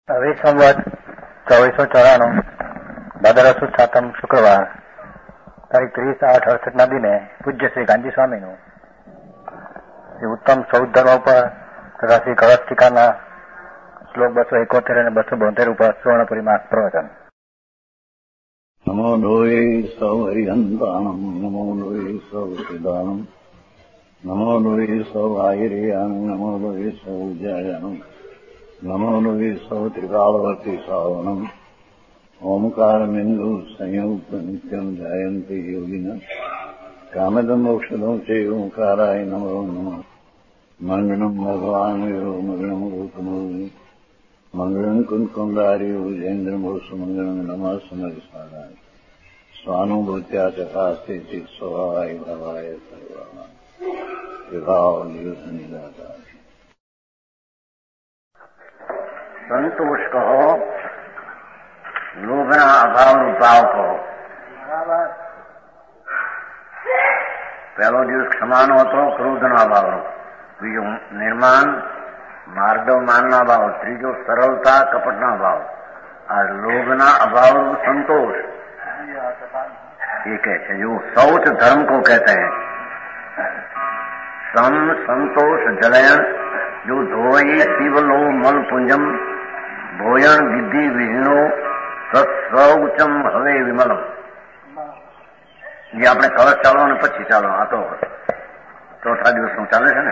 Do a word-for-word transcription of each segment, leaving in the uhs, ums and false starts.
હવે સંવત ચોવીસો ચોરાણું ભાદરવા સુદ સાતમ શુક્રવાર તારીખ ત્રીસ આઠ અડસઠ ના દિને પૂજ્ય શ્રી ગાંધી સ્વામીનું શ્રી ઉત્તમ સૌદ ધર્મ ઉપર તથા શ્રી કળશ ટીકાના શ્લોક બસો એકોતેર અને બસો બોતેર ઉપર સુવર્ણપુરીમાં પ્રવચન. નમો લોહે સૌ હરિહંતાણમ નમો લોહે સૌ સિદાનમ નમો લોહે સૌ આયર્યાનમ નમો લોહે સૌ જયાનમ નમો લોહે સૌ ત્રિકાળવતી સાવનમ ઓમકારમિંદુ સંયુક્ત નિત્યમ જાયંતિ યોગિન કામદમ મોક્ષદમ છે ઓંકારાય નમો નમઃ. મંગળમ ભગવાન વીરો મંગળમ રૂપમોહિ મંગળમ કુંકુંડાર્યો જૈન્દ્રમો સુમંગળમ નમઃ સમરિસ્વાદાય સ્વાનુભૂત્યા ચકાસ્તે ચિત સ્વભાવાય ભવાય સર્વાના વિભાવ નિયુત નિદાતા. સંતોષ કહો, લોભના અભાવનો ભાવ કહો. પહેલો દિવસ ક્ષમાનો હતો, ક્રોધનો અભાવનો. બીજો નિર્માણ માર્દવ માનનો અભાવ. ત્રીજો સરળતા કપટનો અભાવ. આ લોભના અભાવનો संतोष ये कहते हैं, जो शौच धर्म को कहते हैं. सम संतोष जलयन जो धोई शिवलो मल पुंजम ભોયણ વિધિ વિહીણો સૌચમ હવે વિમલમ. જે આપણે કળશ ચાલો અને પછી ચાલો, આ તો ચોથા દિવસનું ચાલે છે ને.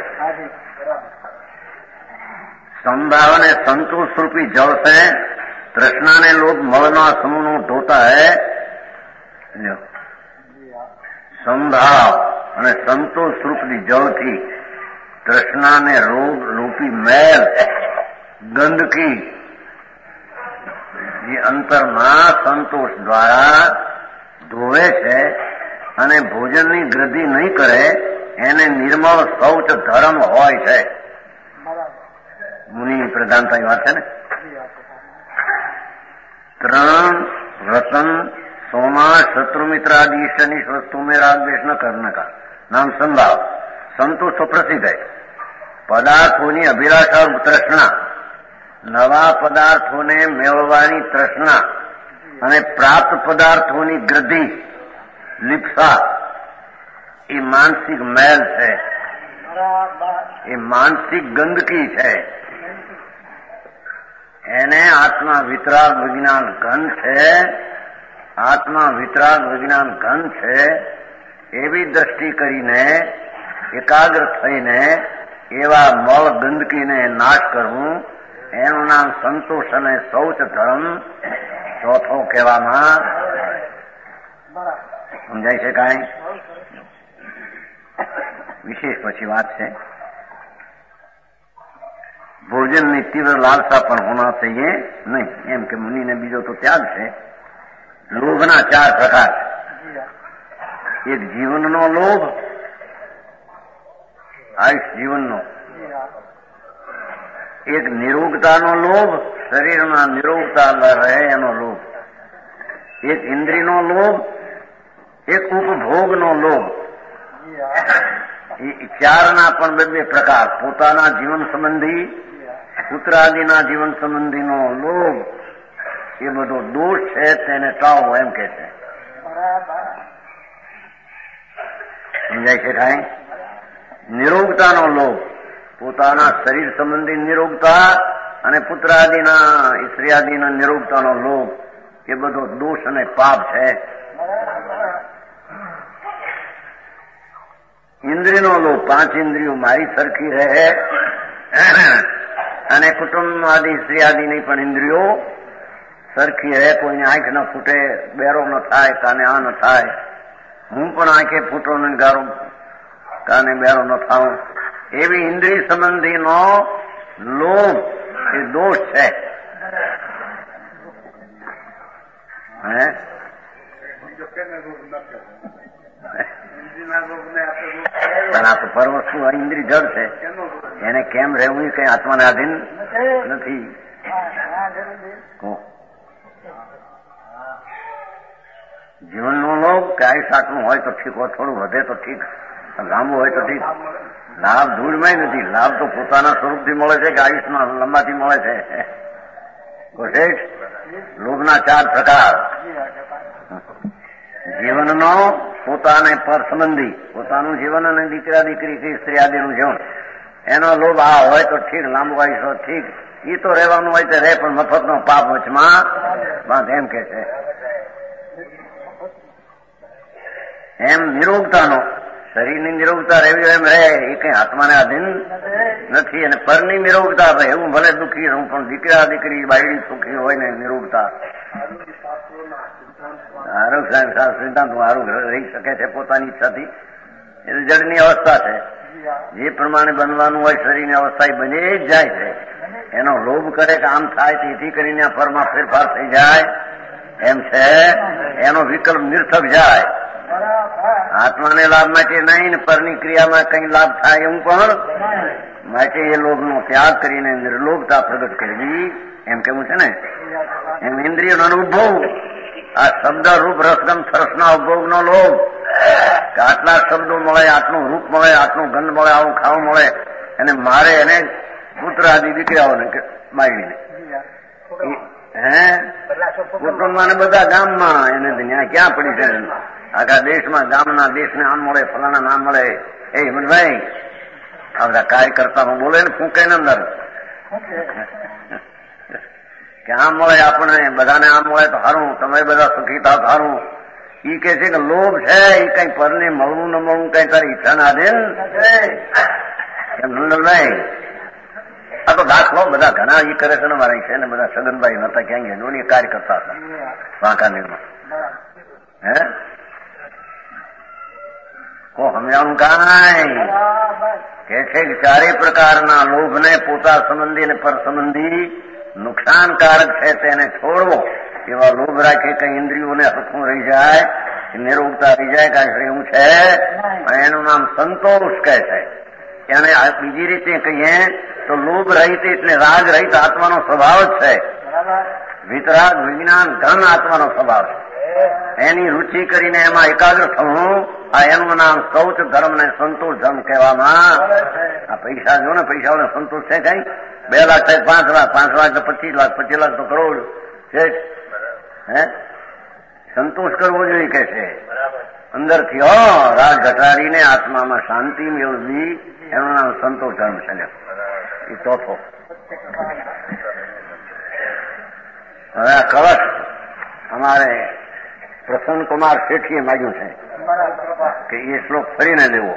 संभाव ने संतोष रूपी जल से तृष्णा ने लोग मलना समूह धोता है. संभाव અને સંતોષ રૂપી જળથી તૃષ્ણા ને રોગ રૂપી મેલ ગંદકી જે અંતરમાં સંતોષ દ્વારા ધોવે છે અને ભોજનની ગ્રદ્ધિ નહીં કરે એને નિર્મળ શૌચ ધર્મ હોય છે. મુનિની પ્રધાનતાની વાત છે ને. ત્રણ રતન સોમા શત્રુમિત્ર આદि ઈષ્ટની વસ્તુ में राग द्वेष न करने का नाम संभाव. संतोष तो प्रसिद्ध है. પદાર્થોની અભિલાષા તૃષ્ણા, નવા પદાર્થોને મેળવવાની તૃષ્ણા અને પ્રાપ્ત પદાર્થોની ગ્રદ્ધિ લિપ્સા એ માનસિક મેલ છે, એ માનસિક ગંદકી છે. એને આત્મા વિતરાગ વિજ્ઞાન ઘન છે. આત્મા વિતરાગ વિજ્ઞાન ઘન છે એવી દ્રષ્ટિ કરીને એકાગ્ર થઈને એવા મળ ગંદકીને નાશ કરવું એનું નામ સંતોષ અને શૌચ ધર્મ ચોથો કહેવામાં. સમજાય છે કાંઈ? વિશેષ પછી વાત છે. ભોજનની તીવ્ર લાલસા પણ હોના चाहिए નહીં, એમ કે મુનિને બીજો તો ત્યાગ છે. લોભના ચાર પ્રકાર છે. એક જીવનનો લોભ, આયુષ જીવનનો. એક નિરોગતાનો લોભ, શરીરમાં નિરોગતા રહે એનો લોભ. એક ઇન્દ્રિયનો લોભ, એક ઉપભોગનો લોભ. એ ચારના પણ બે બે પ્રકાર. પોતાના જીવન સંબંધી, પુત્રાદિના જીવન સંબંધીનો લોભ એ બધો દોષ છે, તેને ટાળવો એમ કે છે. સમજાય છે કાંઈ? નિરોગતાનો લોભ, પોતાના શરીર સંબંધી નિરોગતા અને પુત્રાદિના સ્ત્રીઆદિના નિરોગતાનો લોભ એ બધો દોષ અને પાપ છે. ઇન્દ્રિયનો લોભ, પાંચ ઇન્દ્રિયો મારી સરખી રહે અને કુટુંબ આદિ સ્ત્રીઆદિની પણ ઇન્દ્રિયો સરખી રહે. કોઈને આંખ ન ફૂટે, બેરો ન થાય, કાને આ ન થાય. હું પણ આંખે ફૂટો ને ગારો કાને બેરો ન થાઉં. એવી ઇન્દ્રિય સંબંધીનો લોભ એ દોષ છે. હે પણ આ તો પરવસ્તુ ઇન્દ્રિય જડ છે, એને કેમ રહેવું કઈ આત્માને આધીન નથી. જીવનનો લોભ કે આયુષ આટલું હોય તો ઠીક હોય, થોડું વધે તો ઠીક, લાંબુ હોય તો ઠીક. લાભ ધૂળમાં નથી. લાભ તો પોતાના સ્વરૂપથી મળે છે કે આયુષમાં લંબાથી મળે છે. કોશેઠ લોભના ચાર પ્રકાર. જીવનનો પોતાને પર સંબંધી પોતાનું જીવન અને દીકરા દીકરી કે સ્ત્રી આદિનું જીવન, એનો લોભ આ હોય તો ઠીક, લાંબુ આયુષ્ય ઠીક, ઈ તો રહેવાનું હોય તો રહે, પણ મફતનો પાપ વચમાં બાંધ, એમ કે છે. એમ નિરોગતાનો, શરીરની નિરોગતા રહેવી એમ રહે, એ કઈ આત્માને આધીન નથી. અને પરની નિરોગતા, ભાઈ એવું ભલે દુઃખી રહું પણ દીકરા દીકરી બાયડી સુખી હોય ને નિરોગતા. આરોગ્ય સાહેબ સારા સિદ્ધાંત સારું રહી શકે છે પોતાની ઈચ્છાથી. એ જડની અવસ્થા છે, જે પ્રમાણે બનવાનું હોય શરીરની અવસ્થા એ બને જ જાય છે. એનો લોભ કરે કે આમ થાય તેથી કરીને આ પરમાં ફેરફાર થઈ જાય એમ છે, એનો વિકલ્પ નિર્થક જાય. આત્માને લાભ માટે નહીં ને પરની ક્રિયામાં કઈ લાભ થાય એવું પણ માટે એ લોભનો ત્યાગ કરીને નિર્લોભતા પ્રગટ કરવી એમ કેવું છે ને. એમ ઇન્દ્રિયોનો અનુભવ, આ શબ્દ રૂપ રસગમ સરસના ઉપભોગનો લોભ, કે આટલા શબ્દો મળે, આટલું રૂપ મળે, આટલું ગંધ મળે, આવું ખાવું મળે, અને મારે એને પુત્ર આદિ દીકરાઓને બાળીને હે કુટુંબમાં ને બધા ગામમાં એને ત્યાં ક્યાં પડી છે, આખા દેશમાં ગામના દેશને આમ મળે, ફલાણા નામ મળે. એ હિમંતભાઈ આ બધા કાર્યકર્તામાં બોલે ને ફૂંકે ને અંદર કે આમ મળે આપણને બધાને, આમ મળે તો સારું, તમે બધા સુખી થાવ સારું. ઈ કે છે કે લોભ છે એ કઈ પરને મળવું ન મળવું કઈ તારી ઈચ્છા ના દે એમ નંદનભાઈ. આ તો દાખલો બધા ઘણા ઈ કરે છે ને મારા છે ને બધા સગનભાઈ નતા ક્યાં ગયા જોની કાર્ય કરતા હતા વાંકાનેરમાં. હે કો સમજાવું કાંઈ કે છે કે ચારે પ્રકારના લોભને પોતા સંબંધી અને પર સંબંધી નુકસાનકારક છે તેને છોડવો. એવા લોભ રાખે કઈ ઇન્દ્રિયોને હરખું રહી જાય, નિરોગતા રહી જાય કાંઈ એવું છે, એનું નામ સંતોષ કહે છે. એને બીજી રીતે કહીએ તો લોભ રહિત એટલે રાગ રહિત આત્માનો સ્વભાવ જ છે. વિતરાગ વિજ્ઞાન ધન આત્માનો સ્વભાવ છે. એની રુચિ કરીને એમાં એકાગ્ર થવું, આ એનું નામ શૌચ ધર્મ ને સંતોષ ધર્મ કહેવામાં. આ પૈસા જો ને પૈસાઓને સંતોષ છે કઈ? બે લાખ થાય પાંચ લાખ, પાંચ લાખ તો પચીસ લાખ, પચીસ લાખ તો કરોડ છે. હે સંતોષ કરવો જોઈએ કે છે અંદરથી. હો રાગ ઘટાડીને આત્મામાં શાંતિ મેળવી, એનું નામ સંતોષ ધર્મ છે. એ ચોથો. હવે આ કળશ અમારે પ્રસન્નકુમાર શેઠીએ માગ્યું છે કે એ શ્લોક ફરીને લેવો.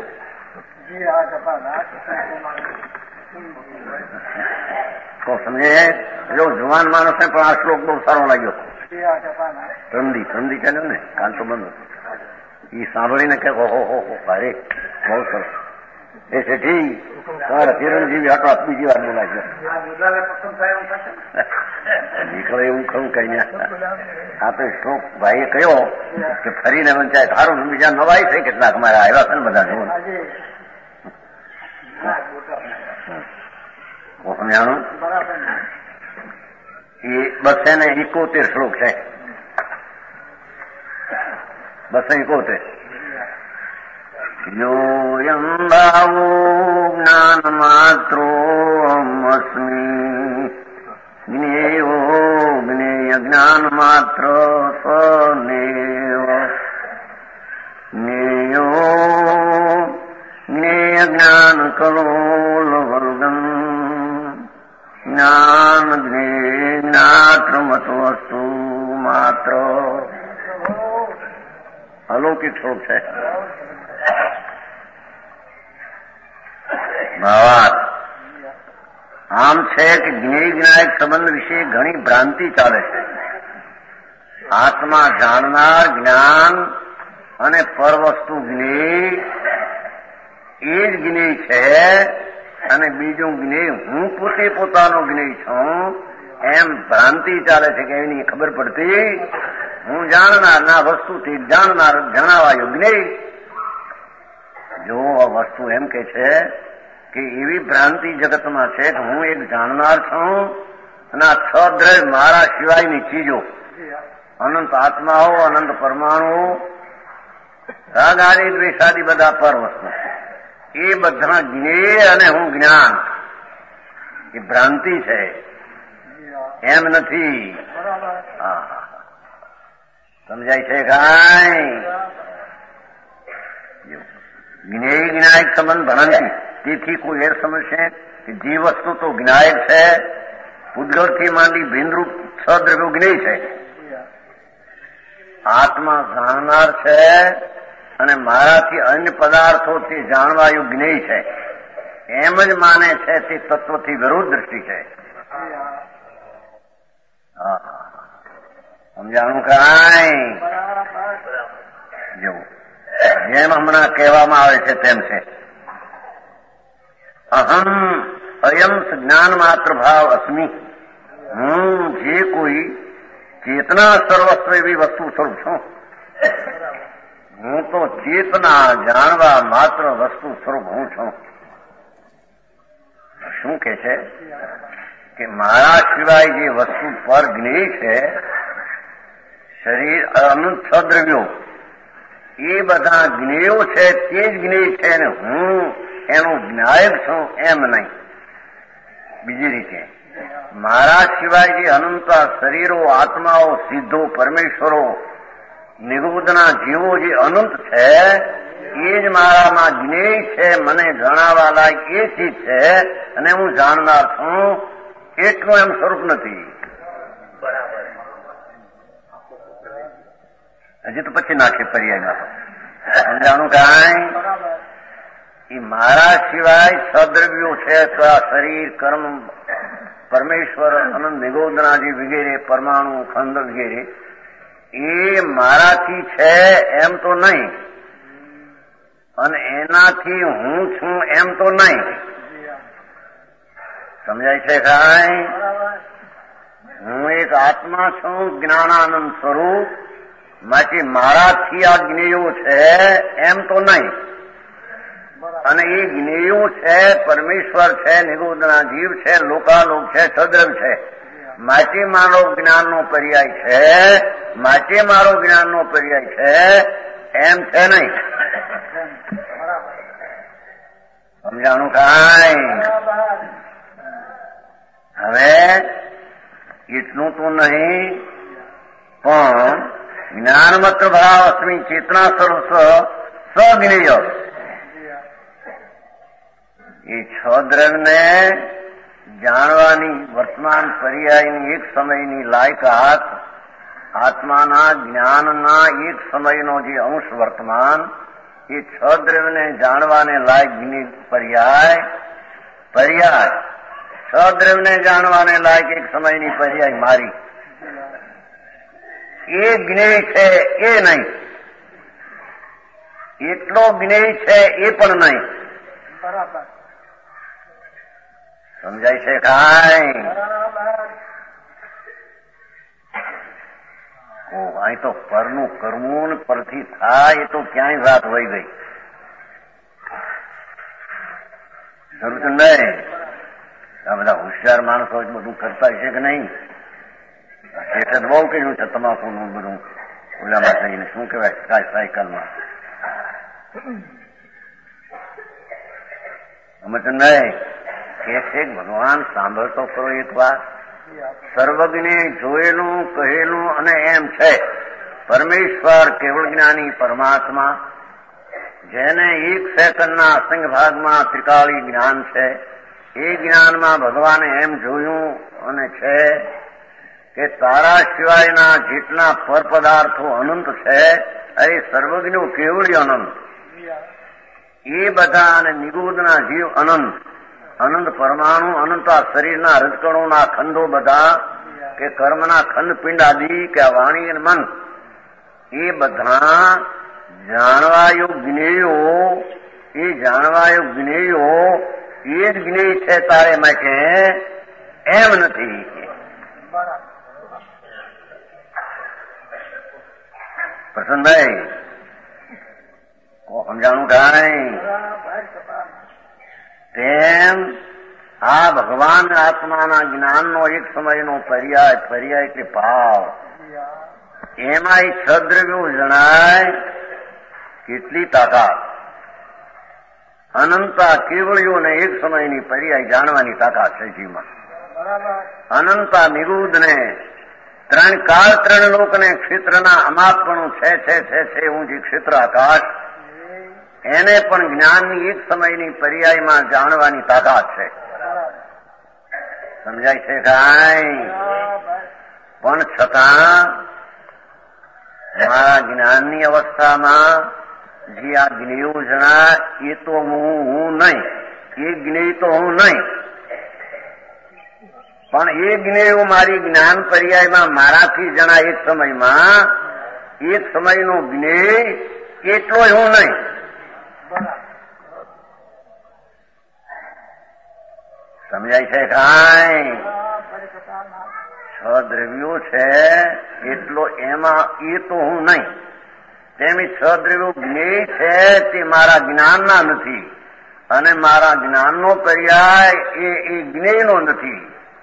તો સમજે જો જુવાન માણસ ને પણ આ શ્લોક બહુ સારો લાગ્યો. પ્રમદી પ્રમદી ચાલ્યો ને કાન તો બંધ. એ સાંભળીને કે હો હો હો ભારે બહુ સરસ. એ શેઠી તમારા ચિરંજીવી હતો બીજી વાર બોલાય નીકળે એવું ખરું કઈ આ તો શ્લોક ભાઈએ કહ્યો કે ફરીને વંચાય સારું. બીજા નવાઈ છે કેટલાક અમારે આવ્યા છે ને બધા જોવું સમજાણું. એ બસે ને એકોતેર શ્લોક છે. બસો એકોતેર. યોયમ ભાવો જ્ઞાન માત્રો અસ્મિ જ્ઞેયો જ્ઞેય જ્ઞાન માત્ર સ્વનેવ જ્ઞેયો જ્ઞેય જ્ઞાન કલોલ વર્ગમ જ્ઞાન જ્ઞેય જ્ઞાત્ર મત વસ્તુ માત્ર. અલૌકિક શ્લોક છે. ભાવાર્થ આમ છે કે જ્ઞેય જ્ઞાયક સંબંધ વિશે ઘણી ભ્રાંતિ ચાલે છે. આત્મા જાણનાર જ્ઞાન અને પરવસ્તુ જ્ઞેય એ જ જ્ઞેય છે, અને બીજું જ્ઞેય હું પોતે પોતાનો જ્ઞેય છું એમ ભ્રાંતિ ચાલે છે કે એની ખબર પડતી હું જાણનાર ના વસ્તુથી જાણનાર જણાવાયું જ્ઞેય. જો આ વસ્તુ એમ કે છે કે એવી ભ્રાંતિ જગતમાં છે કે હું એક જાણનાર છું અને આ છ દ્રવ્ય મારા સિવાયની ચીજો, અનંત આત્માઓ, અનંત પરમાણુઓ, રાગ આદિ દ્વેષાદિ બધા પર વસ્તુ, એ બધા જ્ઞેય અને હું જ્ઞાન, એ ભ્રાંતિ છે. એમ નથી. હા, સમજાય છે કાંઈ? જ્ઞેય જ્ઞાયક સંબંધ ભણંતી. તેથી કોઈ એ સમજશે કે જે વસ્તુ તો જ્ઞાયક છે, પૂતગળથી માંડી ભિન્નરૂપ છ દ્રવ્યો જ્ઞેય છે, આત્મા જાણનાર છે, અને મારાથી અન્ય પદાર્થોથી જાણવાયું જ્ઞેય છે, એમ જ માને છે તે તત્વથી વિરુદ્ધ દ્રષ્ટિ છે. સમજાણું કાંઈ? જવું જેમ હમણાં કહેવામાં આવે છે તેમ છે. અહમ અયમ જ્ઞાન માત્ર ભાવ અસ્મિ. હું જે કોઈ ચેતના સર્વસ્વ એવી વસ્તુ સ્વરૂપ છું. હું તો ચેતના જાણવા માત્ર વસ્તુ સ્વરૂપ હું છું. શું કે છે કે મારા સિવાય જે વસ્તુ પર જ્ઞેય છે, શરીર અનંત છ દ્રવ્યો, એ બધા જ્ઞેયો છે તે જ જ્ઞેય છે, ને હું એનું જ્ઞાયક છું એમ નહીં. બીજી રીતે મારા સિવાય જે અનંત શરીરો, આત્માઓ, સિદ્ધો, પરમેશ્વરો, નિરુદ્ધના જીવો જે અનંત છે એ જ મારામાં જ્ઞેય છે, મને જણાવવા લાયક એ ચીજ છે, અને હું જાણનાર છું એટલું એમ સ્વરૂપ નથી. હજી તો પછી નાખે પર્યાયમાં. સમજાણું કાંઈ? એ મારા સિવાય સદ્રવ્યો છે તો આ શરીર, કર્મ, પરમેશ્વર, અનંત નિગોદનાજી વગેરે, પરમાણુ, ખંડ વગેરે એ મારાથી છે એમ તો નહીં, અને એનાથી હું છું એમ તો નહીં. સમજાય છે કાંઈ? હું એક આત્મા છું, જ્ઞાનાનંદ સ્વરૂપ, માટે મારાથી આ જ્ઞેયો છે એમ તો નહીં. અને એ જ્ઞેયો છે, પરમેશ્વર છે, નિગોદના જીવ છે, લોકાલોક છે, સદ્રવ છે, માટે મારો જ્ઞાનનો પર્યાય છે, માટે મારો જ્ઞાનનો પર્યાય છે એમ છે નહીં. સમજાણું કાંઈ? હવે એટલું તો નહીં, પણ જ્ઞાનમત્ર ભાવ અસ્મિ ચેતના સર્વસ્વ સજ્ઞેય. એ છ દ્રવ્યને જાણવાની વર્તમાન પર્યાયની એક સમયની લાયકાત, આત્માના જ્ઞાનના એક સમયનો જે અંશ વર્તમાન, એ છ દ્રવ્યને જાણવાને લાયક પર્યાય પર્યાય છ દ્રવ્યને જાણવાને લાયક એક સમયની પર્યાય મારી એ જ્ઞેય છે એ નહીં, એટલો જ્ઞેય છે એ પણ નહીં. બરાબર. સમજાય છે કાંઈ? ઓ અહીં તો પરનું કરવું પરથી થાય એ તો ક્યાંય વાત વહી ગઈ. જરૂર છે નહીં? આ બધા હોશિયાર માણસો બધું કરતા હશે કે નહીં? એટલે બહુ કર્યું છે તમાકુનું બધું ઓલામાં થઈને, શું કહેવાય, સાયકલમાં. અમે તો નહીં કે છે ભગવાન સાંભળતો કરો એક વાત. સર્વજ્ઞે જોયેલું, કહેલું અને એમ છે પરમેશ્વર કેવળ જ્ઞાની પરમાત્મા, જેને એક સેકન્ડના અસંખ્ય ભાગમાં ત્રિકાળી જ્ઞાન છે. એ જ્ઞાનમાં ભગવાને એમ જોયું અને છે કે તારા સિવાયના જેટલા પર પદાર્થો અનંત છે એ સર્વજ્ઞો કેવળી અનંત, એ બધા અને નિગોદના જીવ અનંત, અનંત પરમાણુ, અનંત આ શરીરના રજકણોના ખંડો બધા, કે કર્મના ખંડ પિંડ આદિ, કે આ વાણી અને મન, એ બધા જાણવાયો જ્ઞેયો, એ જાણવાયો જ્ઞેયો એ જ જ્ઞેય છે તારે માટે, એમ નથી. પ્રસન્નભાઈ સમજાણું કાંઈ? તેમ આ ભગવાન આત્માના જ્ઞાનનો એક સમયનો પર્યાય, પર્યાય એટલે ભાવ, એમાં એ છ દ્રવ્યો જણાય કેટલી તાકાત, અનંતા કેવળીઓને એક સમયની પર્યાય જાણવાની તાકાત છે જીવમાં. અનંતા નિગુદને ત્રણ કાળ ત્રણ લોકને ક્ષેત્રના અમાપણું છે છે છે છે ઊંચી ક્ષેત્ર આકાશ એને પણ જ્ઞાનની એક સમયની પર્યાયમાં જાણવાની તાકાત છે. સમજાય છે કાંઈ? પણ છતાં મારા જ્ઞાનની અવસ્થામાં જે આ જ્ઞેયો જણા એ તો હું હું નહીં, એ જ્ઞેય તો હું નહીં, પણ એ જ્ઞેયો મારી જ્ઞાન પર્યાયમાં મારાથી જણા એક સમયમાં એક સમયનો જ્ઞેય એટલોય હું નહીં. સમજાય છે કાંઈ? છ દ્રવ્યો છે એટલો એમાં એ તો હું નહીં, તેમ છ દ્રવ્યો જ્ઞેય છે તે મારા જ્ઞાનના નથી અને મારા જ્ઞાનનો પર્યાય એ એ જ્ઞેયનો નથી.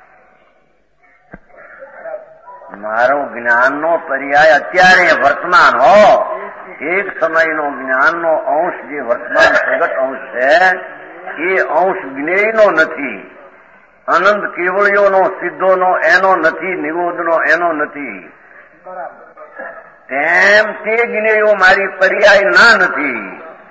મારો જ્ઞાનનો પર્યાય અત્યારે વર્તમાન હો, એક સમયનો જ્ઞાનનો અંશ જે વર્તમાન પ્રગટ અંશ છે એ અંશ જ્ઞેયનો નથી, અનંત કેવળીઓનો સિદ્ધોનો એનો નથી, નિગોદનો એનો નથી. તેમ તે જ્ઞેયો મારી પર્યાય ના નથી.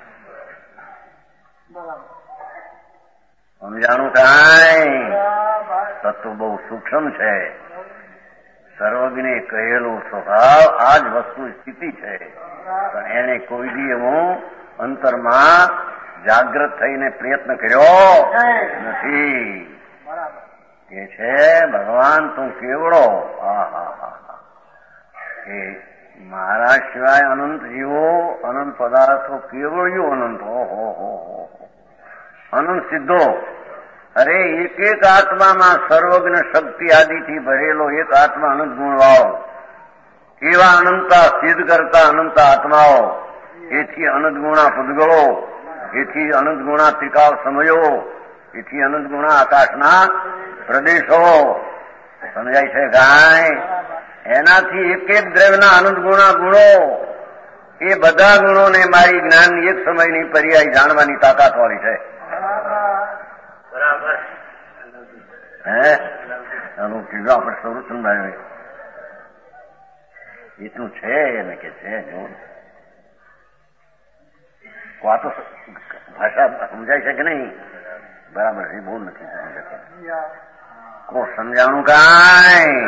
સમજાણું કાંઈ? તત્વ બહુ સૂક્ષ્મ છે. સર્વજ્ઞે કહેલું સ્વભાવ આ જ વસ્તુ સ્થિતિ છે, પણ એને કોઈ દી હું અંતરમાં જાગ્રત થઈને પ્રયત્ન કર્યો નથી. એ છે ભગવાન તું કેવડો, હા હા હા, એ મારા સિવાય અનંત જીવો, અનંત પદાર્થો, કેવળિયું અનંત, હો હો હો અનંત સિદ્ધો. અરે એક એક આત્મામાં સર્વજ્ઞ શક્તિ આદિથી ભરેલો એક આત્મા અનંત ગુણવાળો, એવા અનંતા સિદ્ધ કરતા અનંતા આત્માઓ, એથી અનંત ગુણા પૂદગળો, એથી અનંત ગુણા ત્રિકાળ સમયો, એથી અનંત ગુણા આકાશના પ્રદેશો. સમજાય છે કાંઈ? એનાથી એક એક દ્રવ્યના અનંત ગુણા ગુણો, એ બધા ગુણોને મારી જ્ઞાનની એક સમયની પર્યાય જાણવાની તાકાત વાળી છે. બરાબર હે એનું કીધું આપણે સ્વરૂપ સમજાવ્યું એટલું છે એને કે છે. જો આ તો ભાષા સમજાય છે કે નહીં? બરાબર છે, બહુ નથી સમજી શકે. કોઈ સમજાણું કાંઈ?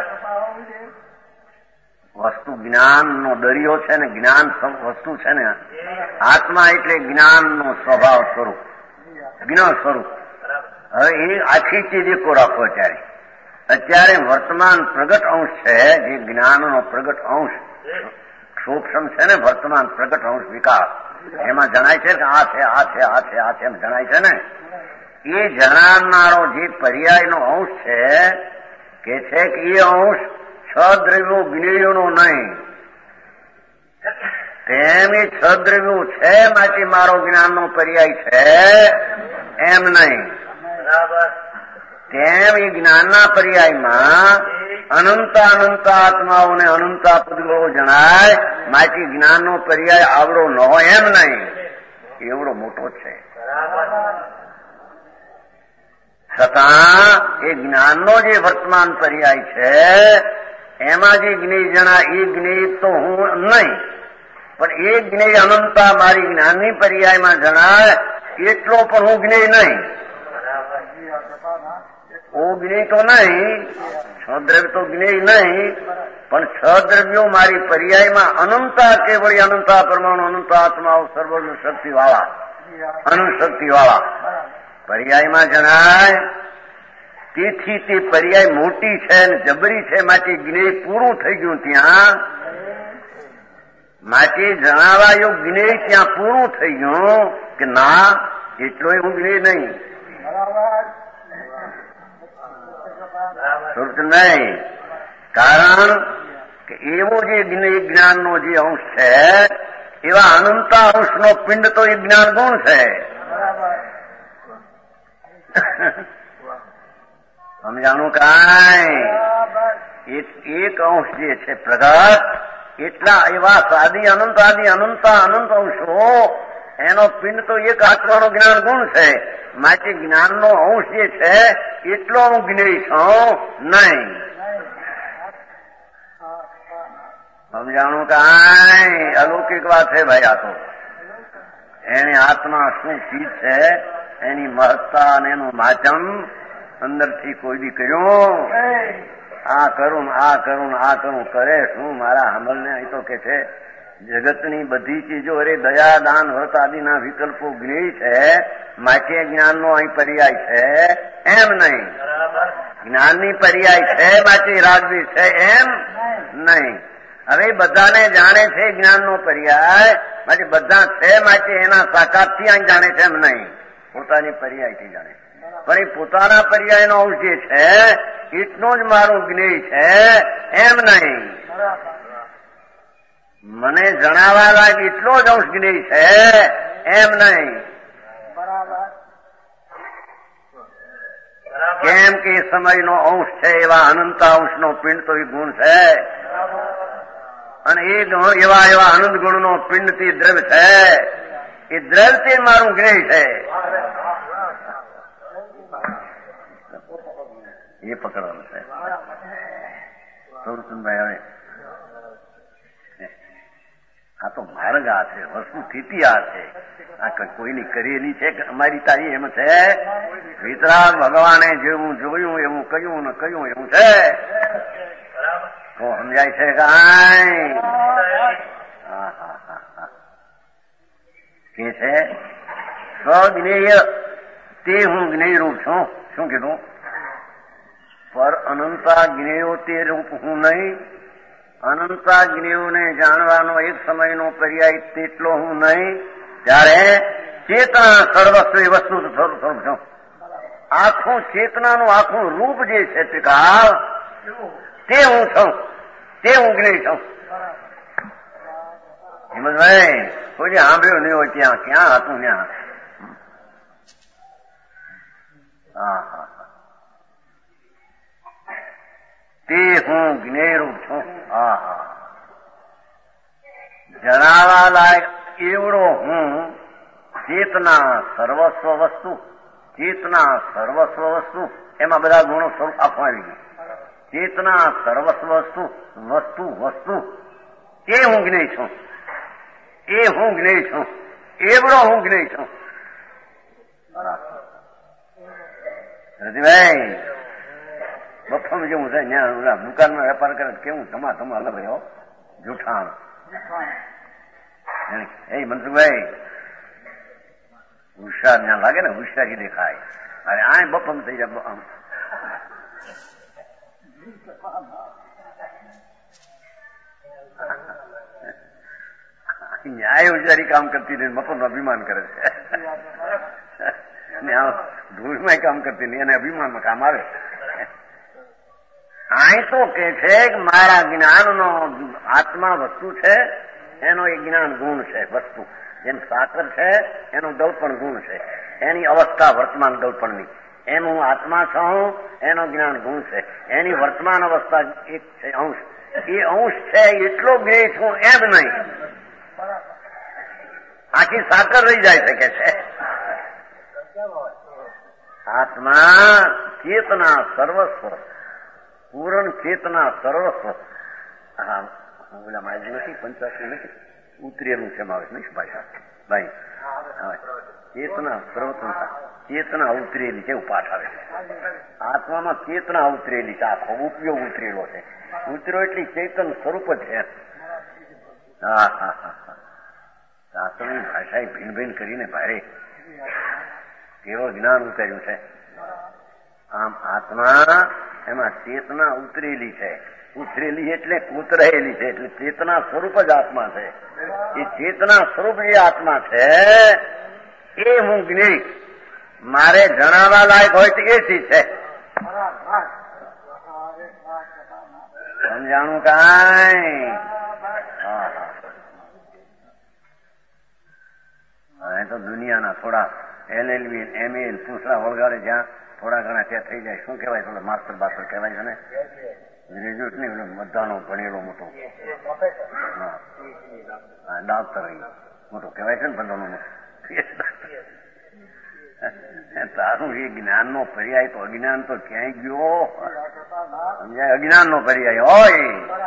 વસ્તુ જ્ઞાનનો દરિયો છે ને, જ્ઞાન વસ્તુ છે ને, આત્મા એટલે જ્ઞાનનો સ્વભાવ સ્વરૂપ, જ્ઞાન સ્વરૂપ. હવે એ આખી ચીજ એકો રાખો. અત્યારે અત્યારે વર્તમાન પ્રગટ અંશ છે, જે જ્ઞાનનો પ્રગટ અંશ સૂક્ષ્મ છે ને, વર્તમાન પ્રગટ અંશ વિકાસ એમાં જણાય છે કે આ છે આ છે આ છે આ છે એમ જણાય છે ને. એ જણાવનારો જે પર્યાયનો અંશ છે કે છે કે એ અંશ છ દ્રવ્યો જ્ઞેયોનો નહીં, તેમ એ છ દ્રવ્યો છે માટે મારો જ્ઞાનનો પર્યાય છે એમ નહીં. તેમ એ જ્ઞાનના પર્યાયમાં અનંતા અનંતા આત્માઓને અનંતા પૂદગળો જણાય માટે જ્ઞાનનો પર્યાય આવડો ન હોય એમ નહીં, એવડો મોટો છે. છતાં એ જ્ઞાનનો જે વર્તમાન પર્યાય છે એમાં જે જ્ઞેય જણા એ જ્ઞેય તો હું નહીં, પણ એ જ્ઞેય અનંતા મારી જ્ઞાનની પર્યાયમાં જણાય એટલો પણ હું જ્ઞેય નહીં. ઓ જ્ઞેય તો નહીં, છ દ્રવ્ય તો જ્ઞેય નહીં, પણ છ દ્રવ્યો મારી પર્યાયમાં અનંતા કેવળી અનંતા પરમાણુ અનંતા આત્માઓ સર્વજ્ઞ શક્તિ વાળા અનંત શક્તિ વાળા પર્યાયમાં જણાય. તેથી તે પર્યાય મોટી છે ને જબરી છે માટે જ્ઞેય પૂરું થઈ ગયું ત્યાં, માટે જણાવા એવું જ્ઞેય ત્યાં પૂરું થઈ ગયું કે ના એટલો હું જ્ઞેય નહીં. નહીં કારણ કે એવો જે જ્ઞાનનો જે અંશ છે એવા અનંતા અંશનો પિંડ તો એ જ્ઞાન ગુણ છે. સમજાણું કાંઈ? એક અંશ જે છે પ્રગટ એટલા એવા સાદી અનંત આદિ અનંતા અનંત અંશો એનો પિંડ તો એક આત્માનો જ્ઞાન ગુણ છે. માટે જ્ઞાનનો અંશ જે છે એટલો હું જ્ઞેય છું નહીં. સમજાણું કાંઈ અલૌકિક વાત છે ભાઈ. આ તો એની આત્મા શું ચીજ છે, એની મહત્તા અને એનું માચમ અંદરથી કોઈ દી કર્યું. આ કરું આ કરું આ કરું કરે શું મારા હમલને? અહીં તો કે છે જગતની બધી ચીજો અરે દયા દાન વ્રત આદિના વિકલ્પો જ્ઞેય છે, માટે જ્ઞાનનો અહીં પર્યાય છે એમ નહીં. જ્ઞાનની પર્યાય છે માટે રાગદ્વેષ છે એમ નહીં. હવે બધાને જાણે છે જ્ઞાનનો પર્યાય માટે બધા છે માટે એના સાકાતથી અહીં જાણે છે એમ નહીં, પોતાની પર્યાયથી જાણે. પણ એ પોતાના પર્યાયનો અંશ જે છે એટલું જ મારું જ્ઞેય છે એમ નહીં. મને જણાવવા લાગે એટલો જ અંશ જ્ઞેય છે એમ નહીં. કેમ કે સમયનો અંશ છે એવા અનંતા અંશનો પિંડ તો એ ગુણ છે, અને એ એવા એવા આનંદ ગુણનો પિંડથી દ્રવ્ય છે, એ દ્રવ્યથી મારું જ્ઞેય છે. એ પકડવાનું છે. સૌરચંદભાઈ, હવે આ તો માર્ગ આ છે, વસ્તુ સ્થિતિ આ છે, આ કોઈની કરેલી છે કે અમારી તારી એમ છે. વિતરાગ ભગવાને જેવું જોયું એવું કહ્યું ને કહ્યું એવું છે તો સમજાય છે કાંઈ? કે છે સ્વજ્ઞેય તે હું જ્ઞેય રૂપ છું. શું કીધું? પર અનંતા જ્ઞેયો તે રૂપ હું નહીં. અનંતા જ્ઞેયોને જાણવાનો એક સમયનો પર્યાય તેટલો હું નહીં. ત્યારે ચેતના સર્વસ્વ એ વસ્તુ સ્વરૂપ છું. આખું ચેતનાનું આખું રૂપ જે છે ત્રિકાળ તે હું છું, તે હું જ્ઞેય છું. હિંમતભાઈ, કોઈ સાંભળ્યું નહીં હોય ત્યાં ક્યાં હતું ત્યાં? હા હા તે હું જ્ઞેય રૂપ છું. હા હા જણાવવા લાયક એવડો હું ચેતના સર્વસ્વ વસ્તુ. ચેતના સર્વસ્વ વસ્તુ એમાં બધા ગુણો સ્વરૂપ આપવા આવી ગયું. ચેતના સર્વસ્વ વસ્તુ વસ્તુ વસ્તુ એ હું જ્ઞેય છું. એ હું જ્ઞેય છું. એવડો હું જ્ઞેય છું. રતિભાઈ, બફમ જેવું છે ત્યાં દુકાનમાં વેપાર કરે કેવું ધમા ધમા અલગ રહ્યો જૂઠાણ. એ મનસુખભાઈ હોશિયાર ત્યાં લાગે ને, હોશિયારી દેખાય. અરે આ બફમ થઈ જાય. ન્યાય હોશિયારી કામ કરતી નહીં, મફતનું અભિમાન કરે છે. ધૂળમાં કામ કરતી નહીં અને અભિમાનમાં કામ આવે. અહીં તો કે છે કે મારા જ્ઞાનનો આત્મા વસ્તુ છે, એનો એક જ્ઞાન ગુણ છે. વસ્તુ જેમ સાકર છે એનો દળપણ ગુણ છે, એની અવસ્થા વર્તમાન દળપણની. એમ હું આત્મા છું, એનો જ્ઞાન ગુણ છે, એની વર્તમાન અવસ્થા એક છે અંશ. એ અંશ છે એટલો જ્ઞેય છું એમ નહીં. આખી સાકર રહી જાય શકે છે. આત્મા ચેતના સર્વસ્વ, પૂર્ણ ચેતના સર્વસ્વ. હા ઓલા માહિતી નથી, પંચાસી નથી, ઉતરેલું છે મારે નહીં ભાષા ભાઈ. ચેતના સર્વસ્વતા, ચેતના ઉતરેલી છે એવું પાઠ આવે છે. આત્મામાં ચેતના ઉતરેલી છે, આખો ઉપયોગ ઉતરેલો છે. ઉતર્યો એટલી ચેતન સ્વરૂપ જ છે. હા હા હા હા શાસ્ત્રોની ભાષાએ ભિન્ન ભિન્ન કરીને ભારે કેવો જ્ઞાન ઉતર્યું છે. આમ આત્મા એમાં ચેતના ઉતરેલી છે. ઉતરેલી એટલે કૂતરેલી છે, એટલે ચેતના સ્વરૂપ જ આત્મા છે. એ ચેતના સ્વરૂપ જે આત્મા છે એ હું જ્ઞેય. મારે જણાવવા લાયક હોય તો એ ચીજ છે. સમજાણું કાંઈ? હા હા એ તો દુનિયાના થોડા એલ એલ બી એમ એ પૂછડા વળગાડે જ્યાં થોડા ઘણા ત્યાં થઈ જાય. શું કહેવાય? થોડા માસ્ટર બાસ્ટર કહેવાય છે ને, ગ્રેજ્યુએટ નહીં, બધાનો ભણેલો મોટો હા ડાક્ટર મોટો કહેવાય છે ને બધાનો. તારું એ જ્ઞાનનો પર્યાય તો અજ્ઞાન તો ક્યાંય ગયો સમજાય? અજ્ઞાનનો પર્યાય હોય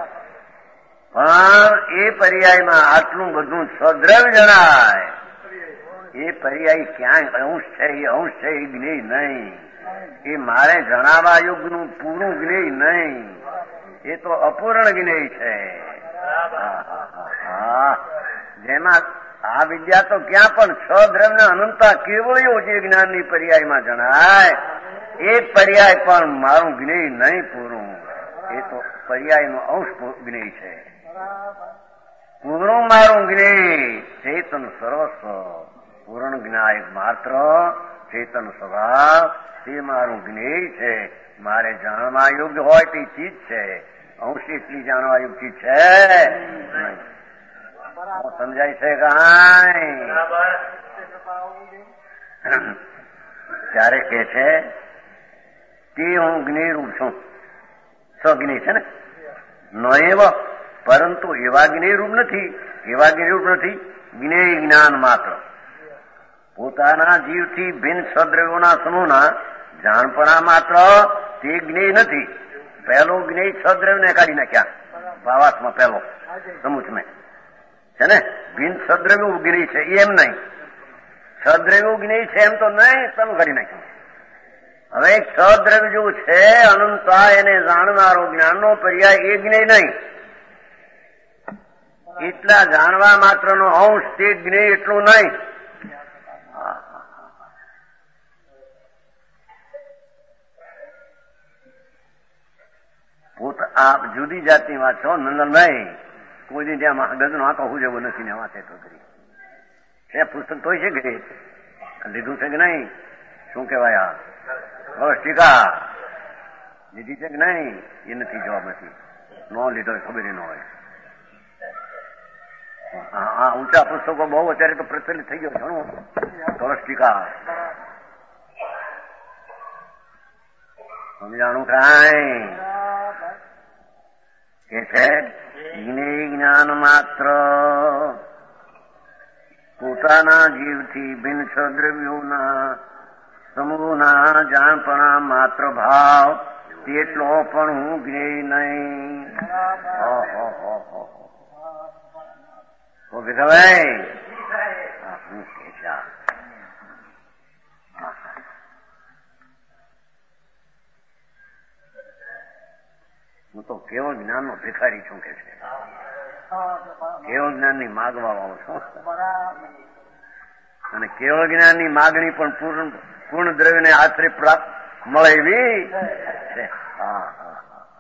પણ એ પર્યાયમાં આટલું બધું સદ્રવ્ય જણાય. એ પર્યાય ક્યાંય અંશ છે, એ અંશ છે, એ જ્ઞેય નહીં. એ મારે જણાવવા યોગનું પૂરું જ્ઞેય નહીં, એ તો અપૂર્ણ જ્ઞેય છે. જેમાં આ વિદ્યા તો ક્યાં પણ છ દ્રવ્ય અનંતા કેવળ્યો જે જ્ઞાનની પર્યાયમાં જણાય એ પર્યાય પણ મારું જ્ઞેય નહીં પૂરું. એ તો પર્યાયનો અંશ જ્ઞેય છે. પૂરું મારું જ્ઞેય ચેતન સર્વસ્વ, પૂર્ણ જ્ઞાય માત્ર ચેતન સ્વભાવ, તે મારું જ્ઞેય છે. મારે જાણવા યોગ્ય હોય તે ચીજ છે, અંશ એટલી જાણવા યોગ્ય ચીજ છે નહીં. સમજાય છે કાંઈ? ત્યારે કે છે કે હું જ્ઞેયરૂપ છું. સ્વજ્ઞેય છે ને, ન એવ પરંતુ એવા જ્ઞેયરૂપ નથી. એવા જ્ઞેયરૂપ નથી, જ્ઞેય જ્ઞાન માત્ર. પોતાના જીવથી ભિન્ન સદ્રવ્યોના સમૂહના જાણપણા માત્ર તે જ્ઞેય નથી. પહેલો જ્ઞેય સદ્રવ્યને કાઢી નાખ્યા ભાવાત્મા, પહેલો સમૂહ છે ને, ભિન્ન સદ્રવ્ય જ્ઞેય છે એમ નહીં. સદ્રવ્ય જ્ઞેય છે એમ તો નહીં, તમે કાઢી નાખ્યું. હવે સદ્રવ્ય જો છે અનંતા, એને જાણનારો જ્ઞાનનો પર્યાય એ જ્ઞેય નહીં. એટલા જાણવા માત્રનો અંશ તે જ્ઞેય એટલું નહીં. આ જુદી જાતની વાત છો નંદનભાઈ. કોઈ દી ત્યાં ગજનો આંખો હું જેવો નથી ને વાંચે તો કરી છે. પુસ્તક તોય છે કે લીધું છે કે નહીં? શું કહેવાય? આ બસ ટીકા લીધી છે કે નહીં એ નથી, જવાબ નથી. ન લીધો ખબર ન હોય. હા, ઊંચા પુસ્તકો બહુ અત્યારે તો પ્રચલિત થઈ ગયો ઘણું. કળશ ટીકા સમજાણું કાંઈ કે છે? જ્ઞેય જ્ઞાન માત્ર પોતાના જીવથી ભિન્ન સદ્રવ્યોના સમૂહના જાણપણા માત્ર ભાવ તેટલો પણ હું જ્ઞેય નહીં. ઓકે ભાઈ, હું કે છે હું તો કેવળ જ્ઞાનનો ભિખારી છું કે છે. કેવળ જ્ઞાનની માગવા વાળો છું, અને કેવળ જ્ઞાનની માગણી પણ પૂર્ણ પૂર્ણ દ્રવ્યને આશ્રય પ્રાપ્ત મળે એવી છે. હા હા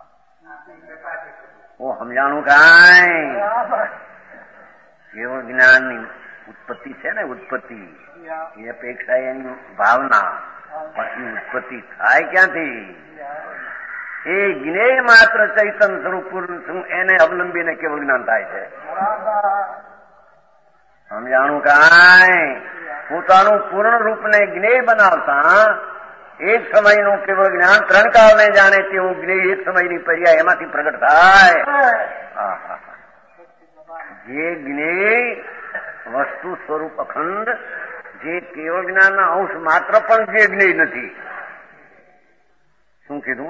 હું સમજાણું કાંઈ? કેવળ જ્ઞાનની ઉત્પત્તિ છે ને, ઉત્પત્તિ એ અપેક્ષા એની ભાવના, પછી ઉત્પત્તિ થાય ક્યાંથી? એ જ્ઞેય માત્ર ચૈતન સ્વરૂપ પૂર્ણ છું એને અવલંબીને કેવળ જ્ઞાન થાય છે. સમજાણું કાંઈ? પોતાનું પૂર્ણ રૂપને જ્ઞેય બનાવતા એક સમયનું કેવળ જ્ઞાન ત્રણ કાળને જાણે તેવું જ્ઞેય એક સમયની પર્યાય એમાંથી પ્રગટ થાય. જે જ્ઞેય વસ્તુ સ્વરૂપ અખંડ, જે કેવળ જ્ઞાનના અંશ માત્ર પણ જે જ્ઞેય નથી. શું કીધું?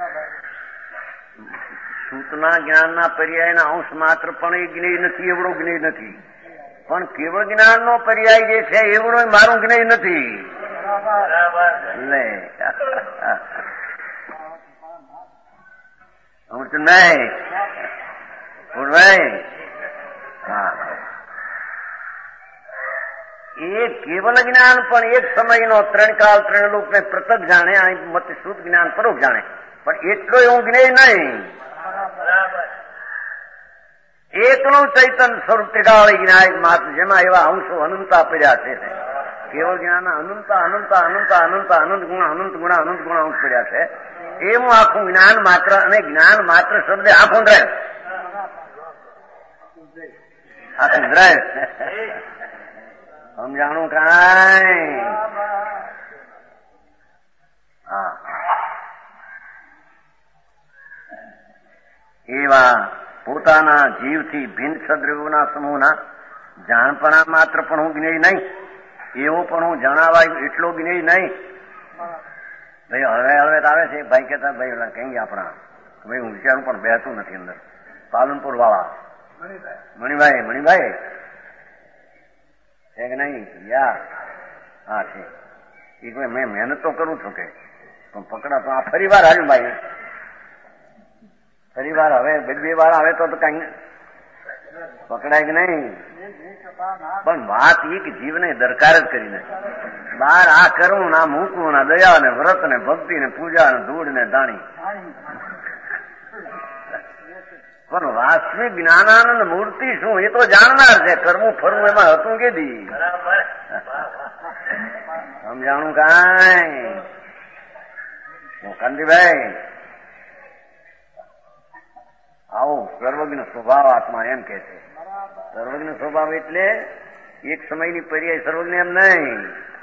સૂતના જ્ઞાનના પર્યાયના અંશ માત્ર પણ એ જ્ઞેય નથી, એવડો જ્ઞેય નથી. પણ કેવળ જ્ઞાનનો પર્યાય જે છે એવડો મારું જ્ઞેય નથી. લે અમૃતભાઈ ભાઈ, હા, એ કેવલ જ્ઞાન પણ એક સમયનો ત્રણ કાળ ત્રણ લોકને પૃથક જાણે, મત શુદ્ધ જ્ઞાન પરોક્ષ જાણે, પણ એટલો એવું જ્ઞેય નહીં. એકલું ચૈતન સ્વરૂપ ત્રિકાળી જ્ઞાન માત્ર, જેમાં એવા અંશો અનંતા પડ્યા છે. કેવળ જ્ઞાન અનંતા અનંતા અનંતા અનંતા અનંત ગુણ અનંત ગુણ અનંત ગુણ અંશ પડ્યા છે. એવું આખું જ્ઞાન માત્ર, અને જ્ઞાન માત્ર શબ્દ આખું દ્રય, આખું દ્રય. સમજાણું કાંઈ? હા, એવા પોતાના જીવથી ભિન્ન સદ્રવ્યોના સમૂહના જાણપણા માત્ર પણ હું જ્ઞેય નહીં. એવો પણ હું જણાવાય એટલો જ્ઞેય નહીં. ભાઈ હવે હવે આવે છે ભાઈ કેતા ભાઈ કઈ આપણા ભાઈ હું વિચારું પણ બેસતું નથી અંદર. પાલનપુર વાળા મણિભાઈ મણિભાઈ છે કે નહીં? યા હા છે. એ કોઈ મેં મહેનત તો કરું છું કે પણ પકડા તો આ ફરી વાર આવ્યું ભાઈ, ફરી વાર હવે બે બે વાર આવે તો કઈ પકડાય કે નહીં. પણ વાત એ કે જીવને દરકાર જ કરી નાખી. બાર આ કરવું ના મૂકવું ના દયા ને વ્રત ને ભક્તિ ને પૂજા ને ધૂળ ને દાણી. પણ વાસ્તવિક જ્ઞાનાનંદ મૂર્તિ શું એ તો જાણનાર છે. કરવું ફરવું એમાં હતું કે દી સમજાણું કાંઈ કાંતિભાઈ? આવો સર્વજ્ઞ સ્વભાવ આત્મા એમ કે છે. સર્વજ્ઞ સ્વભાવ એટલે એક સમયની પર્યાય સર્વજ્ઞ એમ નહીં.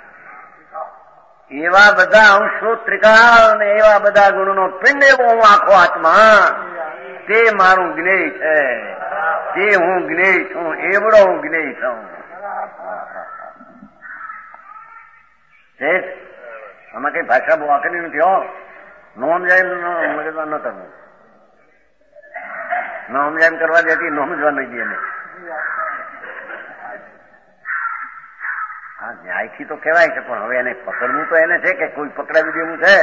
એવા બધા અંશો ત્રિકાળ અને એવા બધા ગુણોનો પિંડ એવો હું આખો આત્મા તે મારું જ્ઞેય છે. તે હું જ્ઞેય છું એવડો હું જ્ઞેય છું. આમાં કઈ ભાષા બહુ આકરી નથી. હો નોમ જાય મગજમાં ન કરવું. નોમ જાય કરવા દેતી નોમ જવા નહીં દે. હા ન્યાયથી તો કહેવાય છે પણ હવે એને પકડવું તો એને છે કે કોઈ પકડાવી દેવું છે